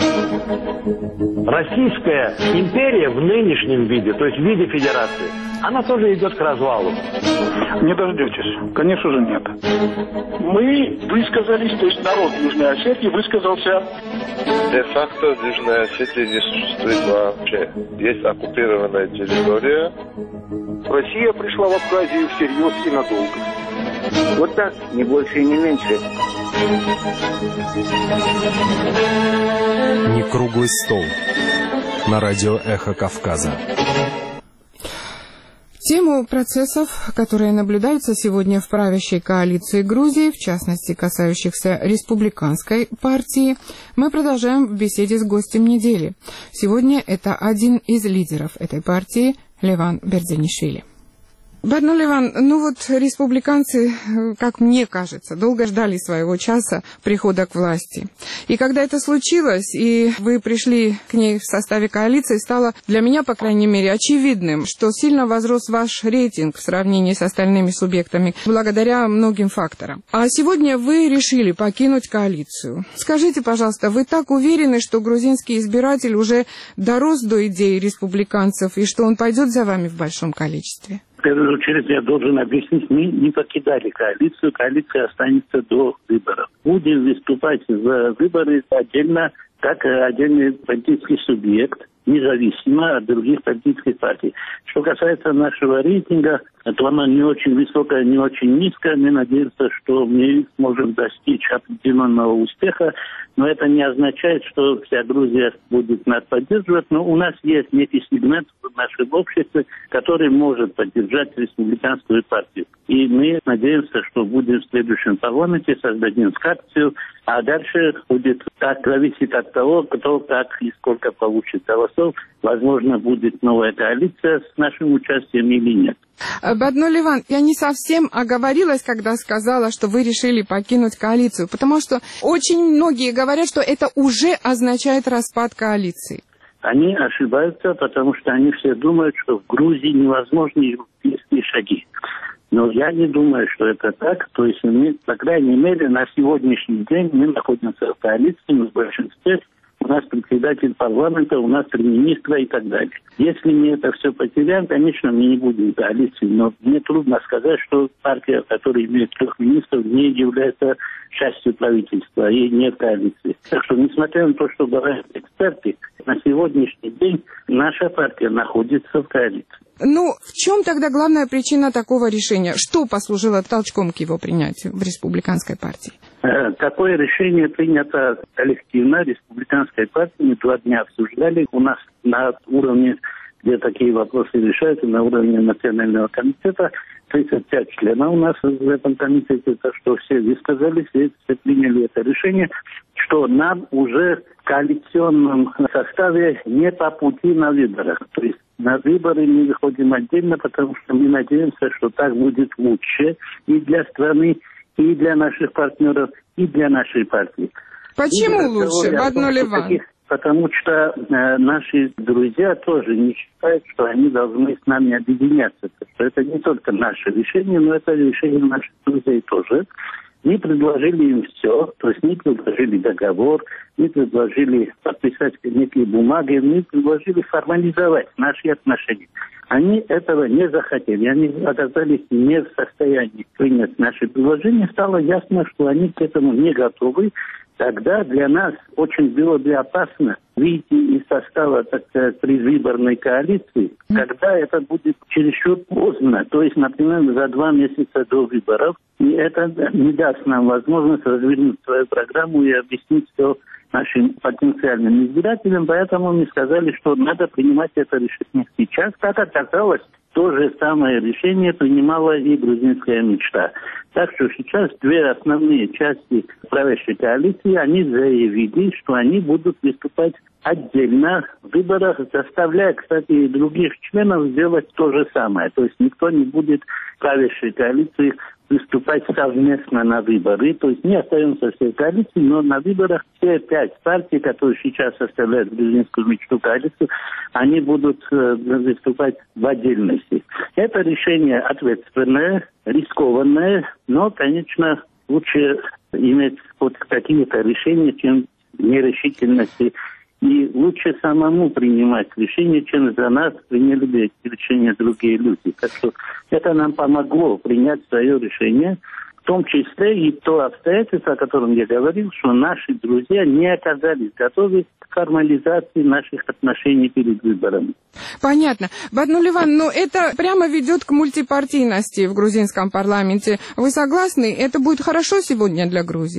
U: Российская империя в нынешнем виде, то есть в виде федерации, она тоже идет к развалу.
V: Не дождетесь. Конечно же нет. Мы высказались, то есть народ Южной Осетии высказался.
W: Де-факто в Южной Осетии не существует вообще. Есть оккупированная территория.
V: Россия пришла в Абхазию всерьез и надолго.
X: Вот так, не больше и не меньше.
Y: Не круглый стол.
Q: на радио «Эхо Кавказа».
A: Тему процессов, которые наблюдаются сегодня в правящей коалиции Грузии, в частности, касающихся республиканской партии, мы продолжаем в беседе с гостем недели. Сегодня это один из лидеров этой партии, Леван Берзенишвили. Бадно, Леван, ну вот республиканцы, как мне кажется, долго ждали своего часа прихода к власти. И когда это случилось, и вы пришли к ней в составе коалиции, стало для меня, по крайней мере, очевидным, что сильно возрос ваш рейтинг в сравнении с остальными субъектами, благодаря многим факторам. А сегодня вы решили покинуть коалицию. Скажите, пожалуйста, вы так уверены, что грузинский избиратель уже дорос до идеи республиканцев, и что он пойдет за вами в большом количестве?
U: В первую очередь я должен объяснить, мы не покидали коалицию, коалиция останется до выборов. Будем выступать за выборы отдельно, как отдельный политический субъект, независимо от других политических партий. Что касается нашего рейтинга, то оно не очень высокое, не очень низкое. Мы надеемся, что мы сможем достичь определенного успеха, но это не означает, что вся Грузия будет нас поддерживать. Но у нас есть некий сегмент в нашем обществе, который может поддержать республиканскую партию. И мы надеемся, что будем в следующем парламенте, создадим фракцию, а дальше будет так зависеть от того, кто как и сколько получит голосов. Возможно, будет новая коалиция с нашим участием или нет.
A: Бадно, Леван, я не совсем оговорилась, когда сказала, что вы решили покинуть коалицию, потому что очень многие говорят, что это уже означает распад коалиции.
U: Они ошибаются, потому что они все думают, что в Грузии невозможны европейские шаги. Но я не думаю, что это так. То есть, мы, по крайней мере, на сегодняшний день мы находимся в коалиции, мы в большинстве. У нас председатель парламента, у нас премьер-министра и так далее. Если мы это все потеряем, конечно, мы не будем в коалиции. Но мне трудно сказать, что партия, которая имеет трех министров, не является частью правительства и не в коалиции. Так что, несмотря на то, что говорят эксперты, на сегодняшний день наша партия находится в коалиции.
A: Ну, в чем тогда главная причина такого решения? Что послужило толчком к его принятию в республиканской партии?
U: Такое решение принято коллективно республиканской партией. Мы два дня обсуждали. У нас на уровне, где такие вопросы решаются, на уровне национального комитета, тридцать пять членов у нас в этом комитете. Так что все высказались, все, все приняли это решение, что нам уже в коалиционном составе не по пути на выборах. То есть на выборы мы выходим отдельно, потому что мы надеемся, что так будет лучше и для страны, и для наших партнеров, и для нашей партии.
A: Почему лучше, Бадно, Леван?
U: Потому что э, наши друзья тоже не считают, что они должны с нами объединяться. Что это не только наше решение, но это решение наших друзей тоже. Мы предложили им все, то есть мы предложили договор, мы предложили подписать некие бумаги, мы предложили формализовать наши отношения. Они этого не захотели, они оказались не в состоянии принять наши предложения. Стало ясно, что они к этому не готовы. Тогда для нас очень было бы опасно выйти из состава, так сказать, предвыборной коалиции, когда это будет чересчур поздно, то есть, например, за два месяца до выборов. И это не даст нам возможность развернуть свою программу и объяснить все нашим потенциальным избирателям. Поэтому мы сказали, что надо принимать это решение сейчас. Как оказалось, то же самое решение принимала и грузинская мечта. Так что сейчас две основные части правящей коалиции, они заявили, что они будут выступать отдельно в выборах, заставляя, кстати, и других членов сделать то же самое. То есть никто не будет в правящей коалиции выступать совместно на выборы. То есть не остаемся все в коалиции, но на выборах все пять партий, которые сейчас составляют грузинскую мечту коалицию, они будут э, выступать в отдельности. Это решение ответственное, рискованное, но, конечно, лучше иметь вот какие-то решения, чем нерешительности. И лучше самому принимать решения, чем за нас приняли бы эти решения другие люди. Так что это нам помогло принять свое решение, в том числе и то обстоятельство, о котором я говорил, что наши друзья не оказались готовы к формализации наших отношений перед выборами.
A: Понятно. Бадно, Леван, но это прямо ведет к мультипартийности в грузинском парламенте. Вы согласны? Это будет хорошо сегодня для Грузии?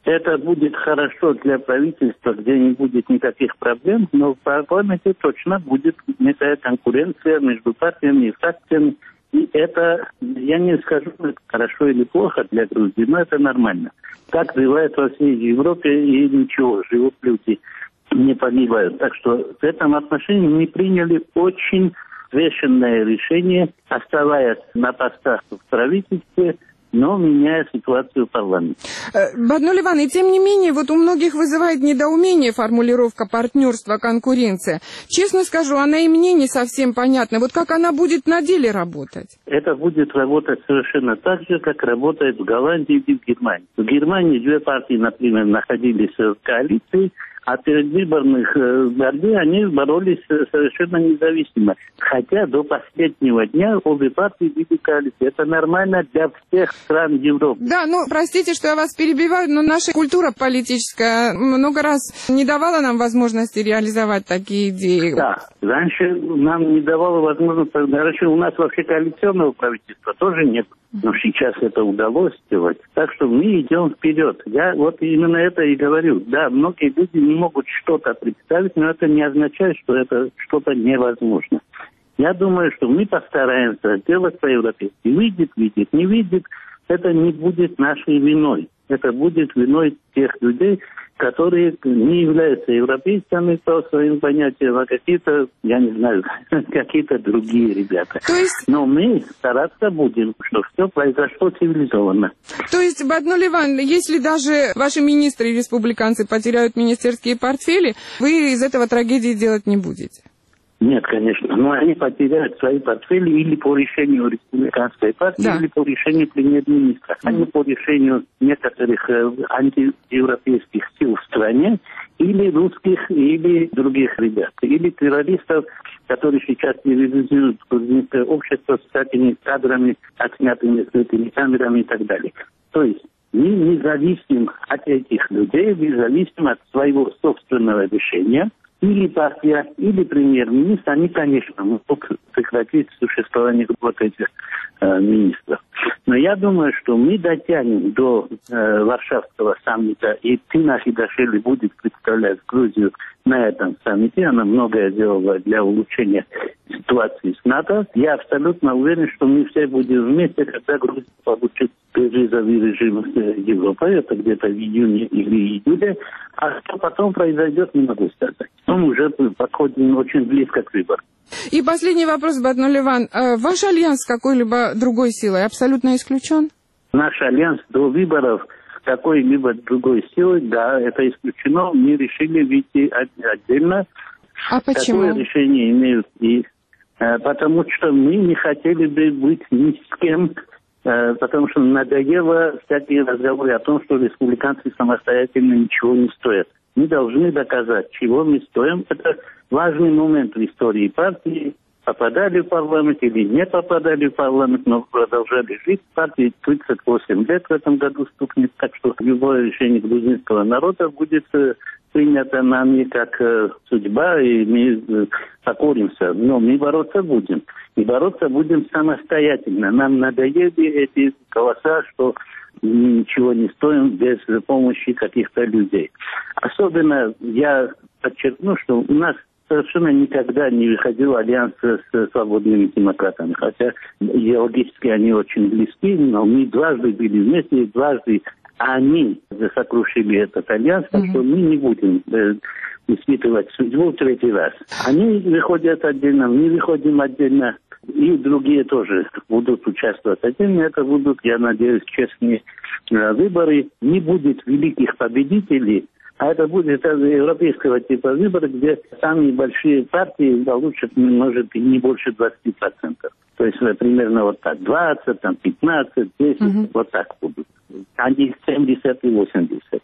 U: Это будет хорошо для правительства, где не будет никаких проблем, но в парламенте точно будет некая конкуренция между партиями и фракциями. И это, я не скажу, это хорошо или плохо для Грузии, но это нормально. Так бывает во всей Европе, и ничего, живут люди, не погибают. Так что в этом отношении мы приняли очень взвешенное решение, оставаясь на постах в правительстве, но меняя ситуацию в парламенте.
A: Баднуль Иван, и тем не менее, вот у многих вызывает недоумение формулировка партнерства, конкуренция. Честно скажу, она и мне не совсем понятна. Вот как она будет на деле работать?
U: Это будет работать совершенно так же, как работает в Голландии и в Германии. В Германии две партии, например, находились в коалиции, а перед выборных борьбы они боролись совершенно независимо. Хотя до последнего дня обе партии были в коалиции. Это нормально для всех стран Европы.
A: Да, ну, простите, что я вас перебиваю, но наша культура политическая много раз не давала нам возможности реализовать такие идеи.
U: Да, раньше нам не давало возможности, раньше у нас вообще коалиционного правительства тоже нет. Но сейчас это удалось сделать. Так что мы идем вперед. Я вот именно это и говорю. Да, многие люди не могут что-то представить, но это не означает, что это что-то невозможно. Я думаю, что мы постараемся сделать по-европейски. Выйдет, выйдет, не выйдет. Это не будет нашей виной. Это будет виной тех людей, которые не являются европейцами по своим понятиям, а какие-то, я не знаю, какие-то другие ребята.
A: То есть...
U: Но мы стараться будем, что все произошло цивилизованно.
A: То есть, Баднуль Иван, если даже ваши министры и республиканцы потеряют министерские портфели, вы из этого трагедии делать не будете?
U: Нет, конечно. Но они потеряют свои портфели или по решению республиканской партии, да. или по решению премьер-министра, mm-hmm. а не по решению некоторых э, антиевропейских сил в стране, или русских, или других ребят, или террористов, которые сейчас терроризируют грузинское общество с всякими кадрами, отснятыми скрытыми камерами и так далее. То есть мы не зависим от этих людей, мы зависим от своего собственного решения. Или партия, или премьер-министр, они, конечно, могут прекратить существование вот этих э, министров. Но я думаю, что мы дотянем до э, Варшавского саммита, и Тина Хидашвили будет представлять Грузию на этом саммите. Она многое делала для улучшения ситуации с НАТО. Я абсолютно уверен, что мы все будем вместе, когда Грузия получит безвизовый режим с Европой. Это где-то в июне или июле. А что потом произойдет, не могу сказать. Мы уже подходим очень близко к выбору.
A: И последний вопрос, Баднуль Иван. Ваш альянс с какой-либо другой силой абсолютно исключен?
U: Наш альянс до выборов какой-либо другой силой, да, это исключено. Мы решили выйти отдельно.
A: А почему?
U: Такое решение имеют и... Потому что мы не хотели бы быть ни с кем, потому что надоело всякие разговоры о том, что республиканцы самостоятельно ничего не стоят. Мы должны доказать, чего мы стоим. Это важный момент в истории партии. Попадали в парламент или не попадали в парламент, но продолжали жить. Партии тридцать восемь лет в этом году стукнет. Так что любое решение грузинского народа будет принято нами как судьба, и мы покоримся. Но мы бороться будем. И бороться будем самостоятельно. Нам надоели эти голоса, что ничего не стоим без помощи каких-то людей. Особенно я подчеркну, что у нас совершенно никогда не выходил альянс с свободными демократами. Хотя идеологически они очень близки, но мы дважды были вместе, и дважды они сокрушили этот альянс, так что мы не будем э, испытывать судьбу в третий раз. Они выходят отдельно, мы выходим отдельно, и другие тоже будут участвовать отдельно. Это будут, я надеюсь, честные э, выборы. Не будет великих победителей, а это будет это европейского типа выборы, где самые большие партии получат, может, не больше двадцати процентов. То есть примерно вот так, двадцать, там, пятнадцать, десять, угу. вот так будут. А не семьдесят и восемьдесят.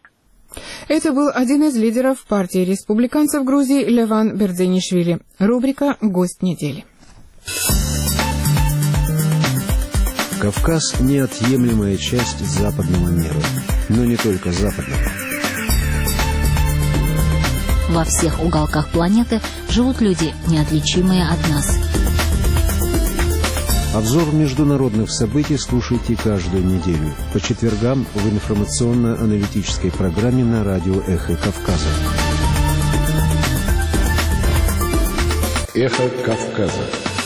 A: Это был один из лидеров партии республиканцев Грузии Леван Бердзенишвили. Рубрика «Гость недели».
Q: Кавказ – неотъемлемая часть западного мира, но не только западного.
C: Во всех уголках планеты живут люди, неотличимые от нас.
Q: Обзор международных событий слушайте каждую неделю по четвергам в информационно-аналитической программе на радио «Эхо Кавказа».
P: «Эхо Кавказа».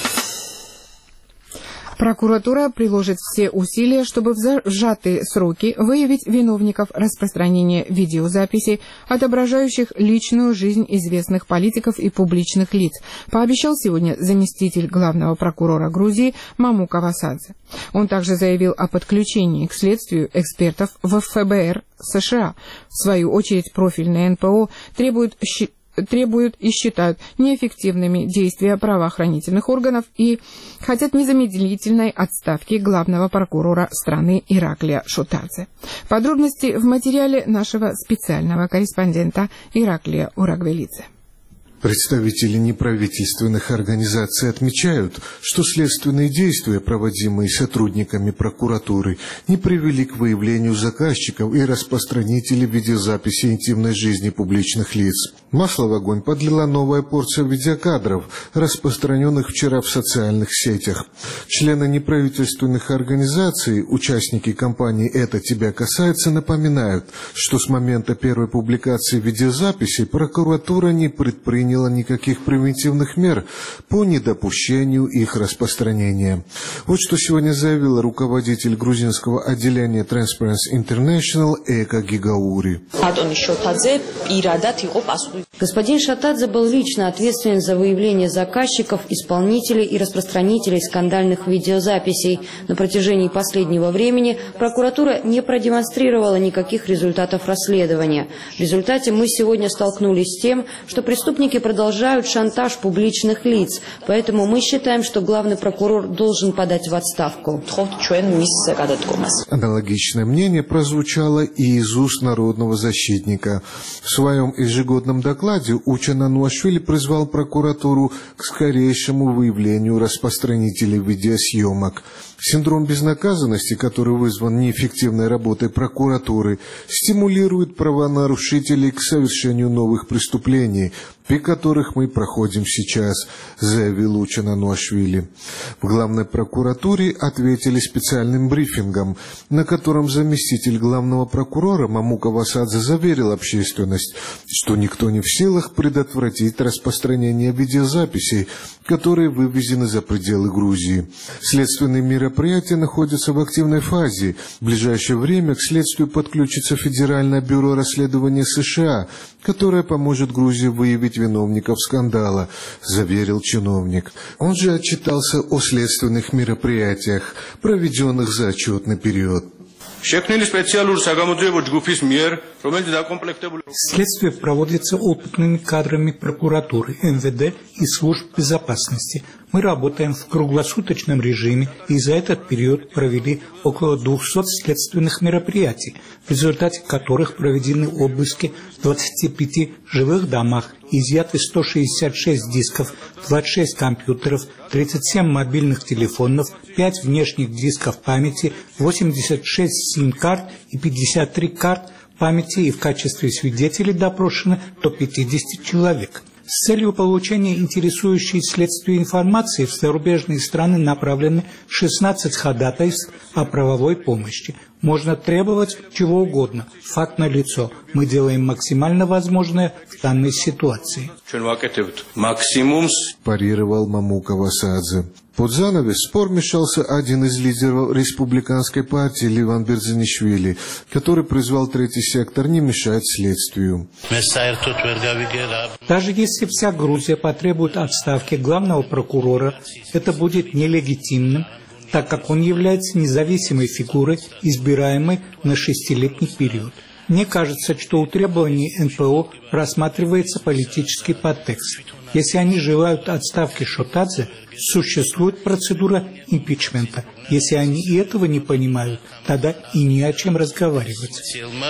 A: Прокуратура приложит все усилия, чтобы в сжатые сроки выявить виновников распространения видеозаписей, отображающих личную жизнь известных политиков и публичных лиц, пообещал сегодня заместитель главного прокурора Грузии Маму Кавасадзе. Он также заявил о подключении к следствию экспертов в эф бэ эр США. В свою очередь, профильное эн пэ о требует требуют и считают неэффективными действия правоохранительных органов и хотят незамедлительной отставки главного прокурора страны Ираклия Шотадзе. Подробности в материале нашего специального корреспондента Ираклия Урагвелидзе.
D: Представители неправительственных организаций отмечают, что следственные действия, проводимые сотрудниками прокуратуры, не привели к выявлению заказчиков и распространителей видеозаписи интимной жизни публичных лиц. Масло в огонь подлила новая порция видеокадров, распространенных вчера в социальных сетях. Члены неправительственных организаций, участники кампании «Это тебя касается», напоминают, что с момента первой публикации видеозаписей прокуратура не предприняла никаких превентивных мер по недопущению их распространения. Вот что сегодня заявил руководитель грузинского отделения Transparency International Эка Гигаури.
O: Господин Шотадзе был лично ответственен за выявление заказчиков, исполнителей и распространителей скандальных видеозаписей. На протяжении последнего времени прокуратура не продемонстрировала никаких результатов расследования. В результате мы сегодня столкнулись с тем, что преступники продолжают шантаж публичных лиц, поэтому мы считаем, что главный прокурор должен подать в отставку.
D: Аналогичное мнение прозвучало и из уст народного защитника. В своем ежегодном докладе Учен Ануашвили призвал прокуратуру к скорейшему выявлению распространителей видеосъемок. Синдром безнаказанности, который вызван неэффективной работой прокуратуры, стимулирует правонарушителей к совершению новых преступлений, при которых мы проходим сейчас, заявил Учен Ануашвили. В главной прокуратуре ответили специальным брифингом, на котором заместитель главного прокурора Маму Кавасадзе заверил общественность, что никто не в силах предотвратить распространение видеозаписей, которые вывезены за пределы Грузии. Следственные мероприятия находятся в активной фазе. В ближайшее время к следствию подключится Федеральное бюро расследования США, которое поможет Грузии выявить виновников скандала, заверил чиновник. Он же отчитался о следственных мероприятиях, проведенных за отчетный период.
R: Следствие проводится опытными кадрами прокуратуры, эм вэ дэ и служб безопасности. Мы работаем в круглосуточном режиме и за этот период провели около двухсот следственных мероприятий, в результате которых проведены обыски в двадцати пяти жилых домах, изъяты сто шестьдесят шесть дисков, двадцать шесть компьютеров, тридцать семь мобильных телефонов, пять внешних дисков памяти, восемьдесят шесть сим-карт и пятьдесят три карт памяти, и в качестве свидетелей допрошено до пятидесяти человек. С целью получения интересующей следствию информации в зарубежные страны направлены шестнадцать ходатайств о правовой помощи. Можно требовать чего угодно. Факт налицо. Мы делаем максимально возможное в данной ситуации.
D: Парировал Маму Кавасадзе. Под занавес в спор мешался один из лидеров республиканской партии Ливан Берзанишвили, который призвал третий сектор не мешать следствию.
R: Даже если вся Грузия потребует отставки главного прокурора, это будет нелегитимным, так как он является независимой фигурой, избираемой на шестилетний период. Мне кажется, что у требований эн пэ о просматривается политический подтекст. Если они желают отставки Шотадзе, существует процедура импичмента. Если они и этого не понимают, тогда и не о чем разговаривать.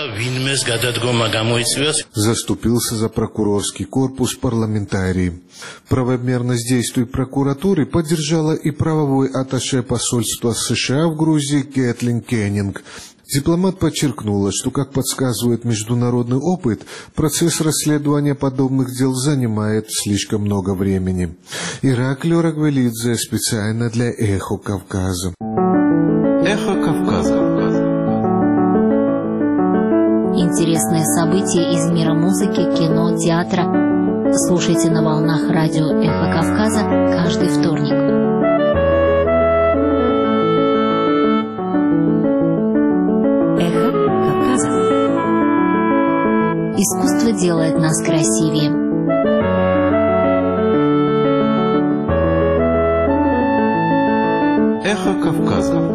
D: Заступился за прокурорский корпус парламентарий. Правомерность действий прокуратуры поддержала и правовой атташе посольства США в Грузии Кэтлин Кеннинг. Дипломат подчеркнула, что, как подсказывает международный опыт, процесс расследования подобных дел занимает слишком много времени. Ираклий Рагвелидзе специально для «Эхо Кавказа».
P: Эхо Кавказа.
C: Интересные события из мира музыки, кино, театра. Слушайте на волнах радио «Эхо Кавказа» каждый вторник. «Эхо Кавказа». Искусство делает нас красивее.
P: Эхо Кавказа.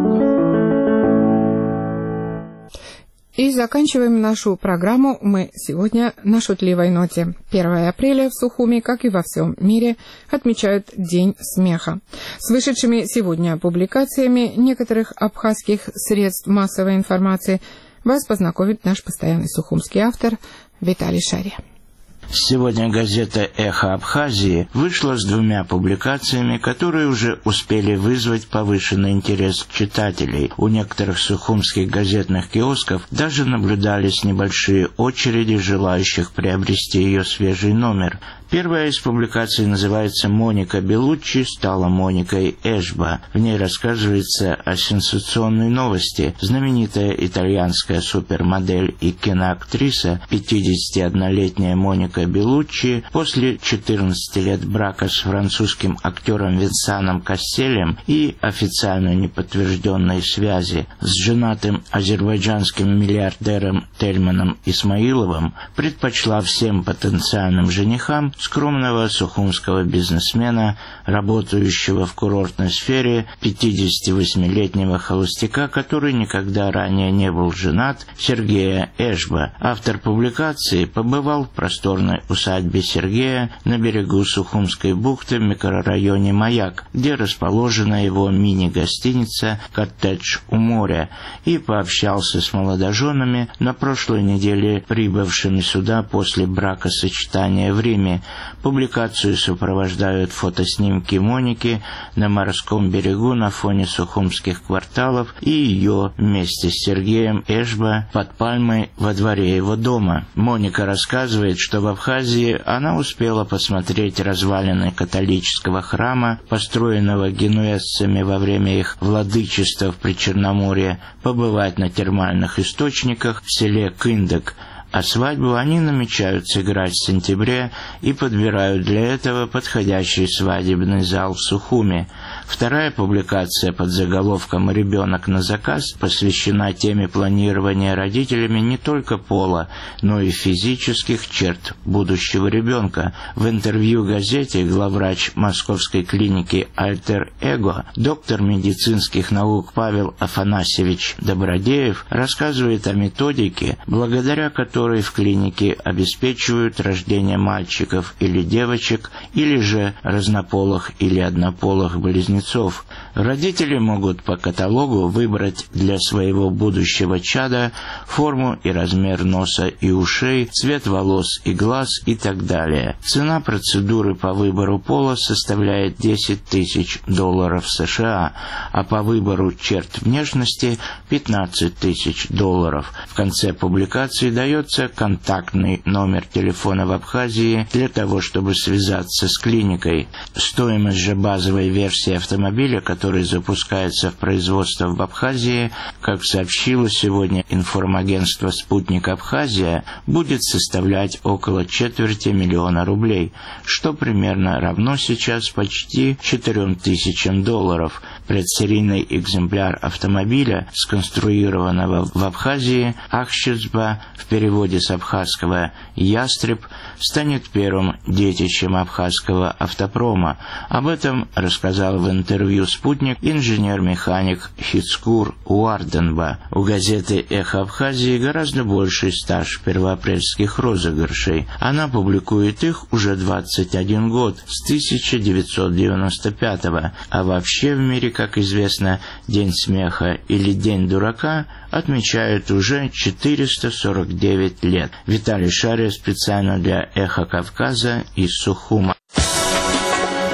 A: И заканчиваем нашу программу мы сегодня на шутливой ноте. первое апреля в Сухуми, как и во всем мире, отмечают День смеха. С вышедшими сегодня публикациями некоторых абхазских средств массовой информации вас познакомит наш постоянный сухумский автор Виталий Шария.
E: Сегодня газета «Эхо Абхазии» вышла с двумя публикациями, которые уже успели вызвать повышенный интерес читателей. У некоторых сухумских газетных киосков даже наблюдались небольшие очереди желающих приобрести ее свежий номер. Первая из публикаций называется «Моника Белуччи стала Моникой Эшба». В ней рассказывается о сенсационной новости. Знаменитая итальянская супермодель и киноактриса, пятидесятиоднолетняя Моника Белуччи, после четырнадцати лет брака с французским актером Винсаном Касселем и официально неподтвержденной связи с женатым азербайджанским миллиардером Тельманом Исмаиловым, предпочла всем потенциальным женихам скромного сухумского бизнесмена, работающего в курортной сфере, пятидесятивосьмилетнего холостяка, который никогда ранее не был женат, Сергея Эшба. Автор публикации побывал в просторной усадьбе Сергея на берегу Сухумской бухты в микрорайоне Маяк, где расположена его мини-гостиница «Коттедж у моря», и пообщался с молодоженами, на прошлой неделе прибывшими сюда после бракосочетания в Риме. Публикацию сопровождают фотоснимки Моники на морском берегу на фоне сухумских кварталов и ее вместе с Сергеем Эшба под пальмой во дворе его дома. Моника рассказывает, что в Абхазии она успела посмотреть развалины католического храма, построенного генуэзцами во время их владычества в Причерноморье, побывать на термальных источниках в селе Кындык, а свадьбу они намечают сыграть в сентябре и подбирают для этого подходящий свадебный зал в Сухуми. Вторая публикация под заголовком «Ребенок на заказ» посвящена теме планирования родителями не только пола, но и физических черт будущего ребенка. В интервью газете главврач московской клиники «Альтер Эго», доктор медицинских наук Павел Афанасьевич Добродеев рассказывает о методике, благодаря которой в клинике обеспечивают рождение мальчиков или девочек, или же разнополых или однополых близнецов. Родители могут по каталогу выбрать для своего будущего чада форму и размер носа и ушей, цвет волос и глаз и так далее. Цена процедуры по выбору пола составляет десять тысяч долларов США, а по выбору черт внешности пятнадцать тысяч долларов. В конце публикации дается контактный номер телефона в Абхазии для того, чтобы связаться с клиникой. Стоимость же базовой версии автомобиля, который запускается в производство в Абхазии, как сообщило сегодня информагентство «Спутник Абхазия», будет составлять около четверти миллиона рублей, что примерно равно сейчас почти четырем тысячам долларов. Предсерийный экземпляр автомобиля, сконструированного в Абхазии, Ахщицба, в переводе с абхазского «ястреб», станет первым детищем абхазского автопрома. Об этом рассказал в интервью «Спутник» инженер-механик Хицкур Уарденба. У газеты «Эхо Абхазии» гораздо больший стаж первоапрельских розыгрышей. Она публикует их уже двадцать один год, с тысяча девятьсот девяносто пятого. А вообще в мире, как известно, День смеха или День дурака отмечают уже четыреста сорок девять лет. Виталий Шария специально для «Эхо Кавказа» из Сухума.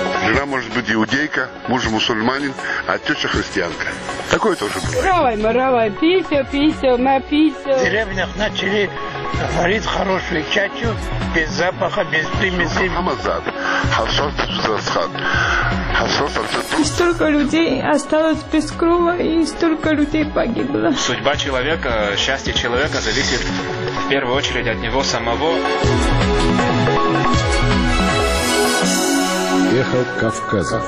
F: может быть иудейка, муж мусульманин, а теща христианка. Такое тоже бывает.
I: Равай, маравай, пися, пися, напися.
J: В деревнях начали варить хорошую чачу, без запаха, без примесей.
I: И столько людей осталось без крова, и столько людей погибло.
K: Судьба человека, счастье человека зависит в первую очередь от него самого.
Q: Эхо Кавказа.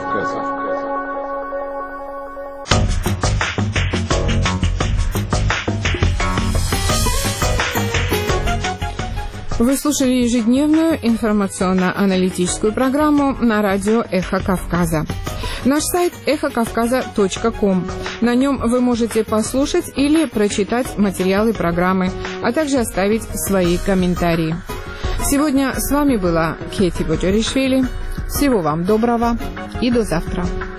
A: Вы слушали ежедневную информационно-аналитическую программу на радио «Эхо Кавказа». Наш сайт эхо кавказа точка ком. На нем вы можете послушать или прочитать материалы программы, а также оставить свои комментарии. Сегодня с вами была Кети Боджоришвили. Всего вам доброго и до завтра.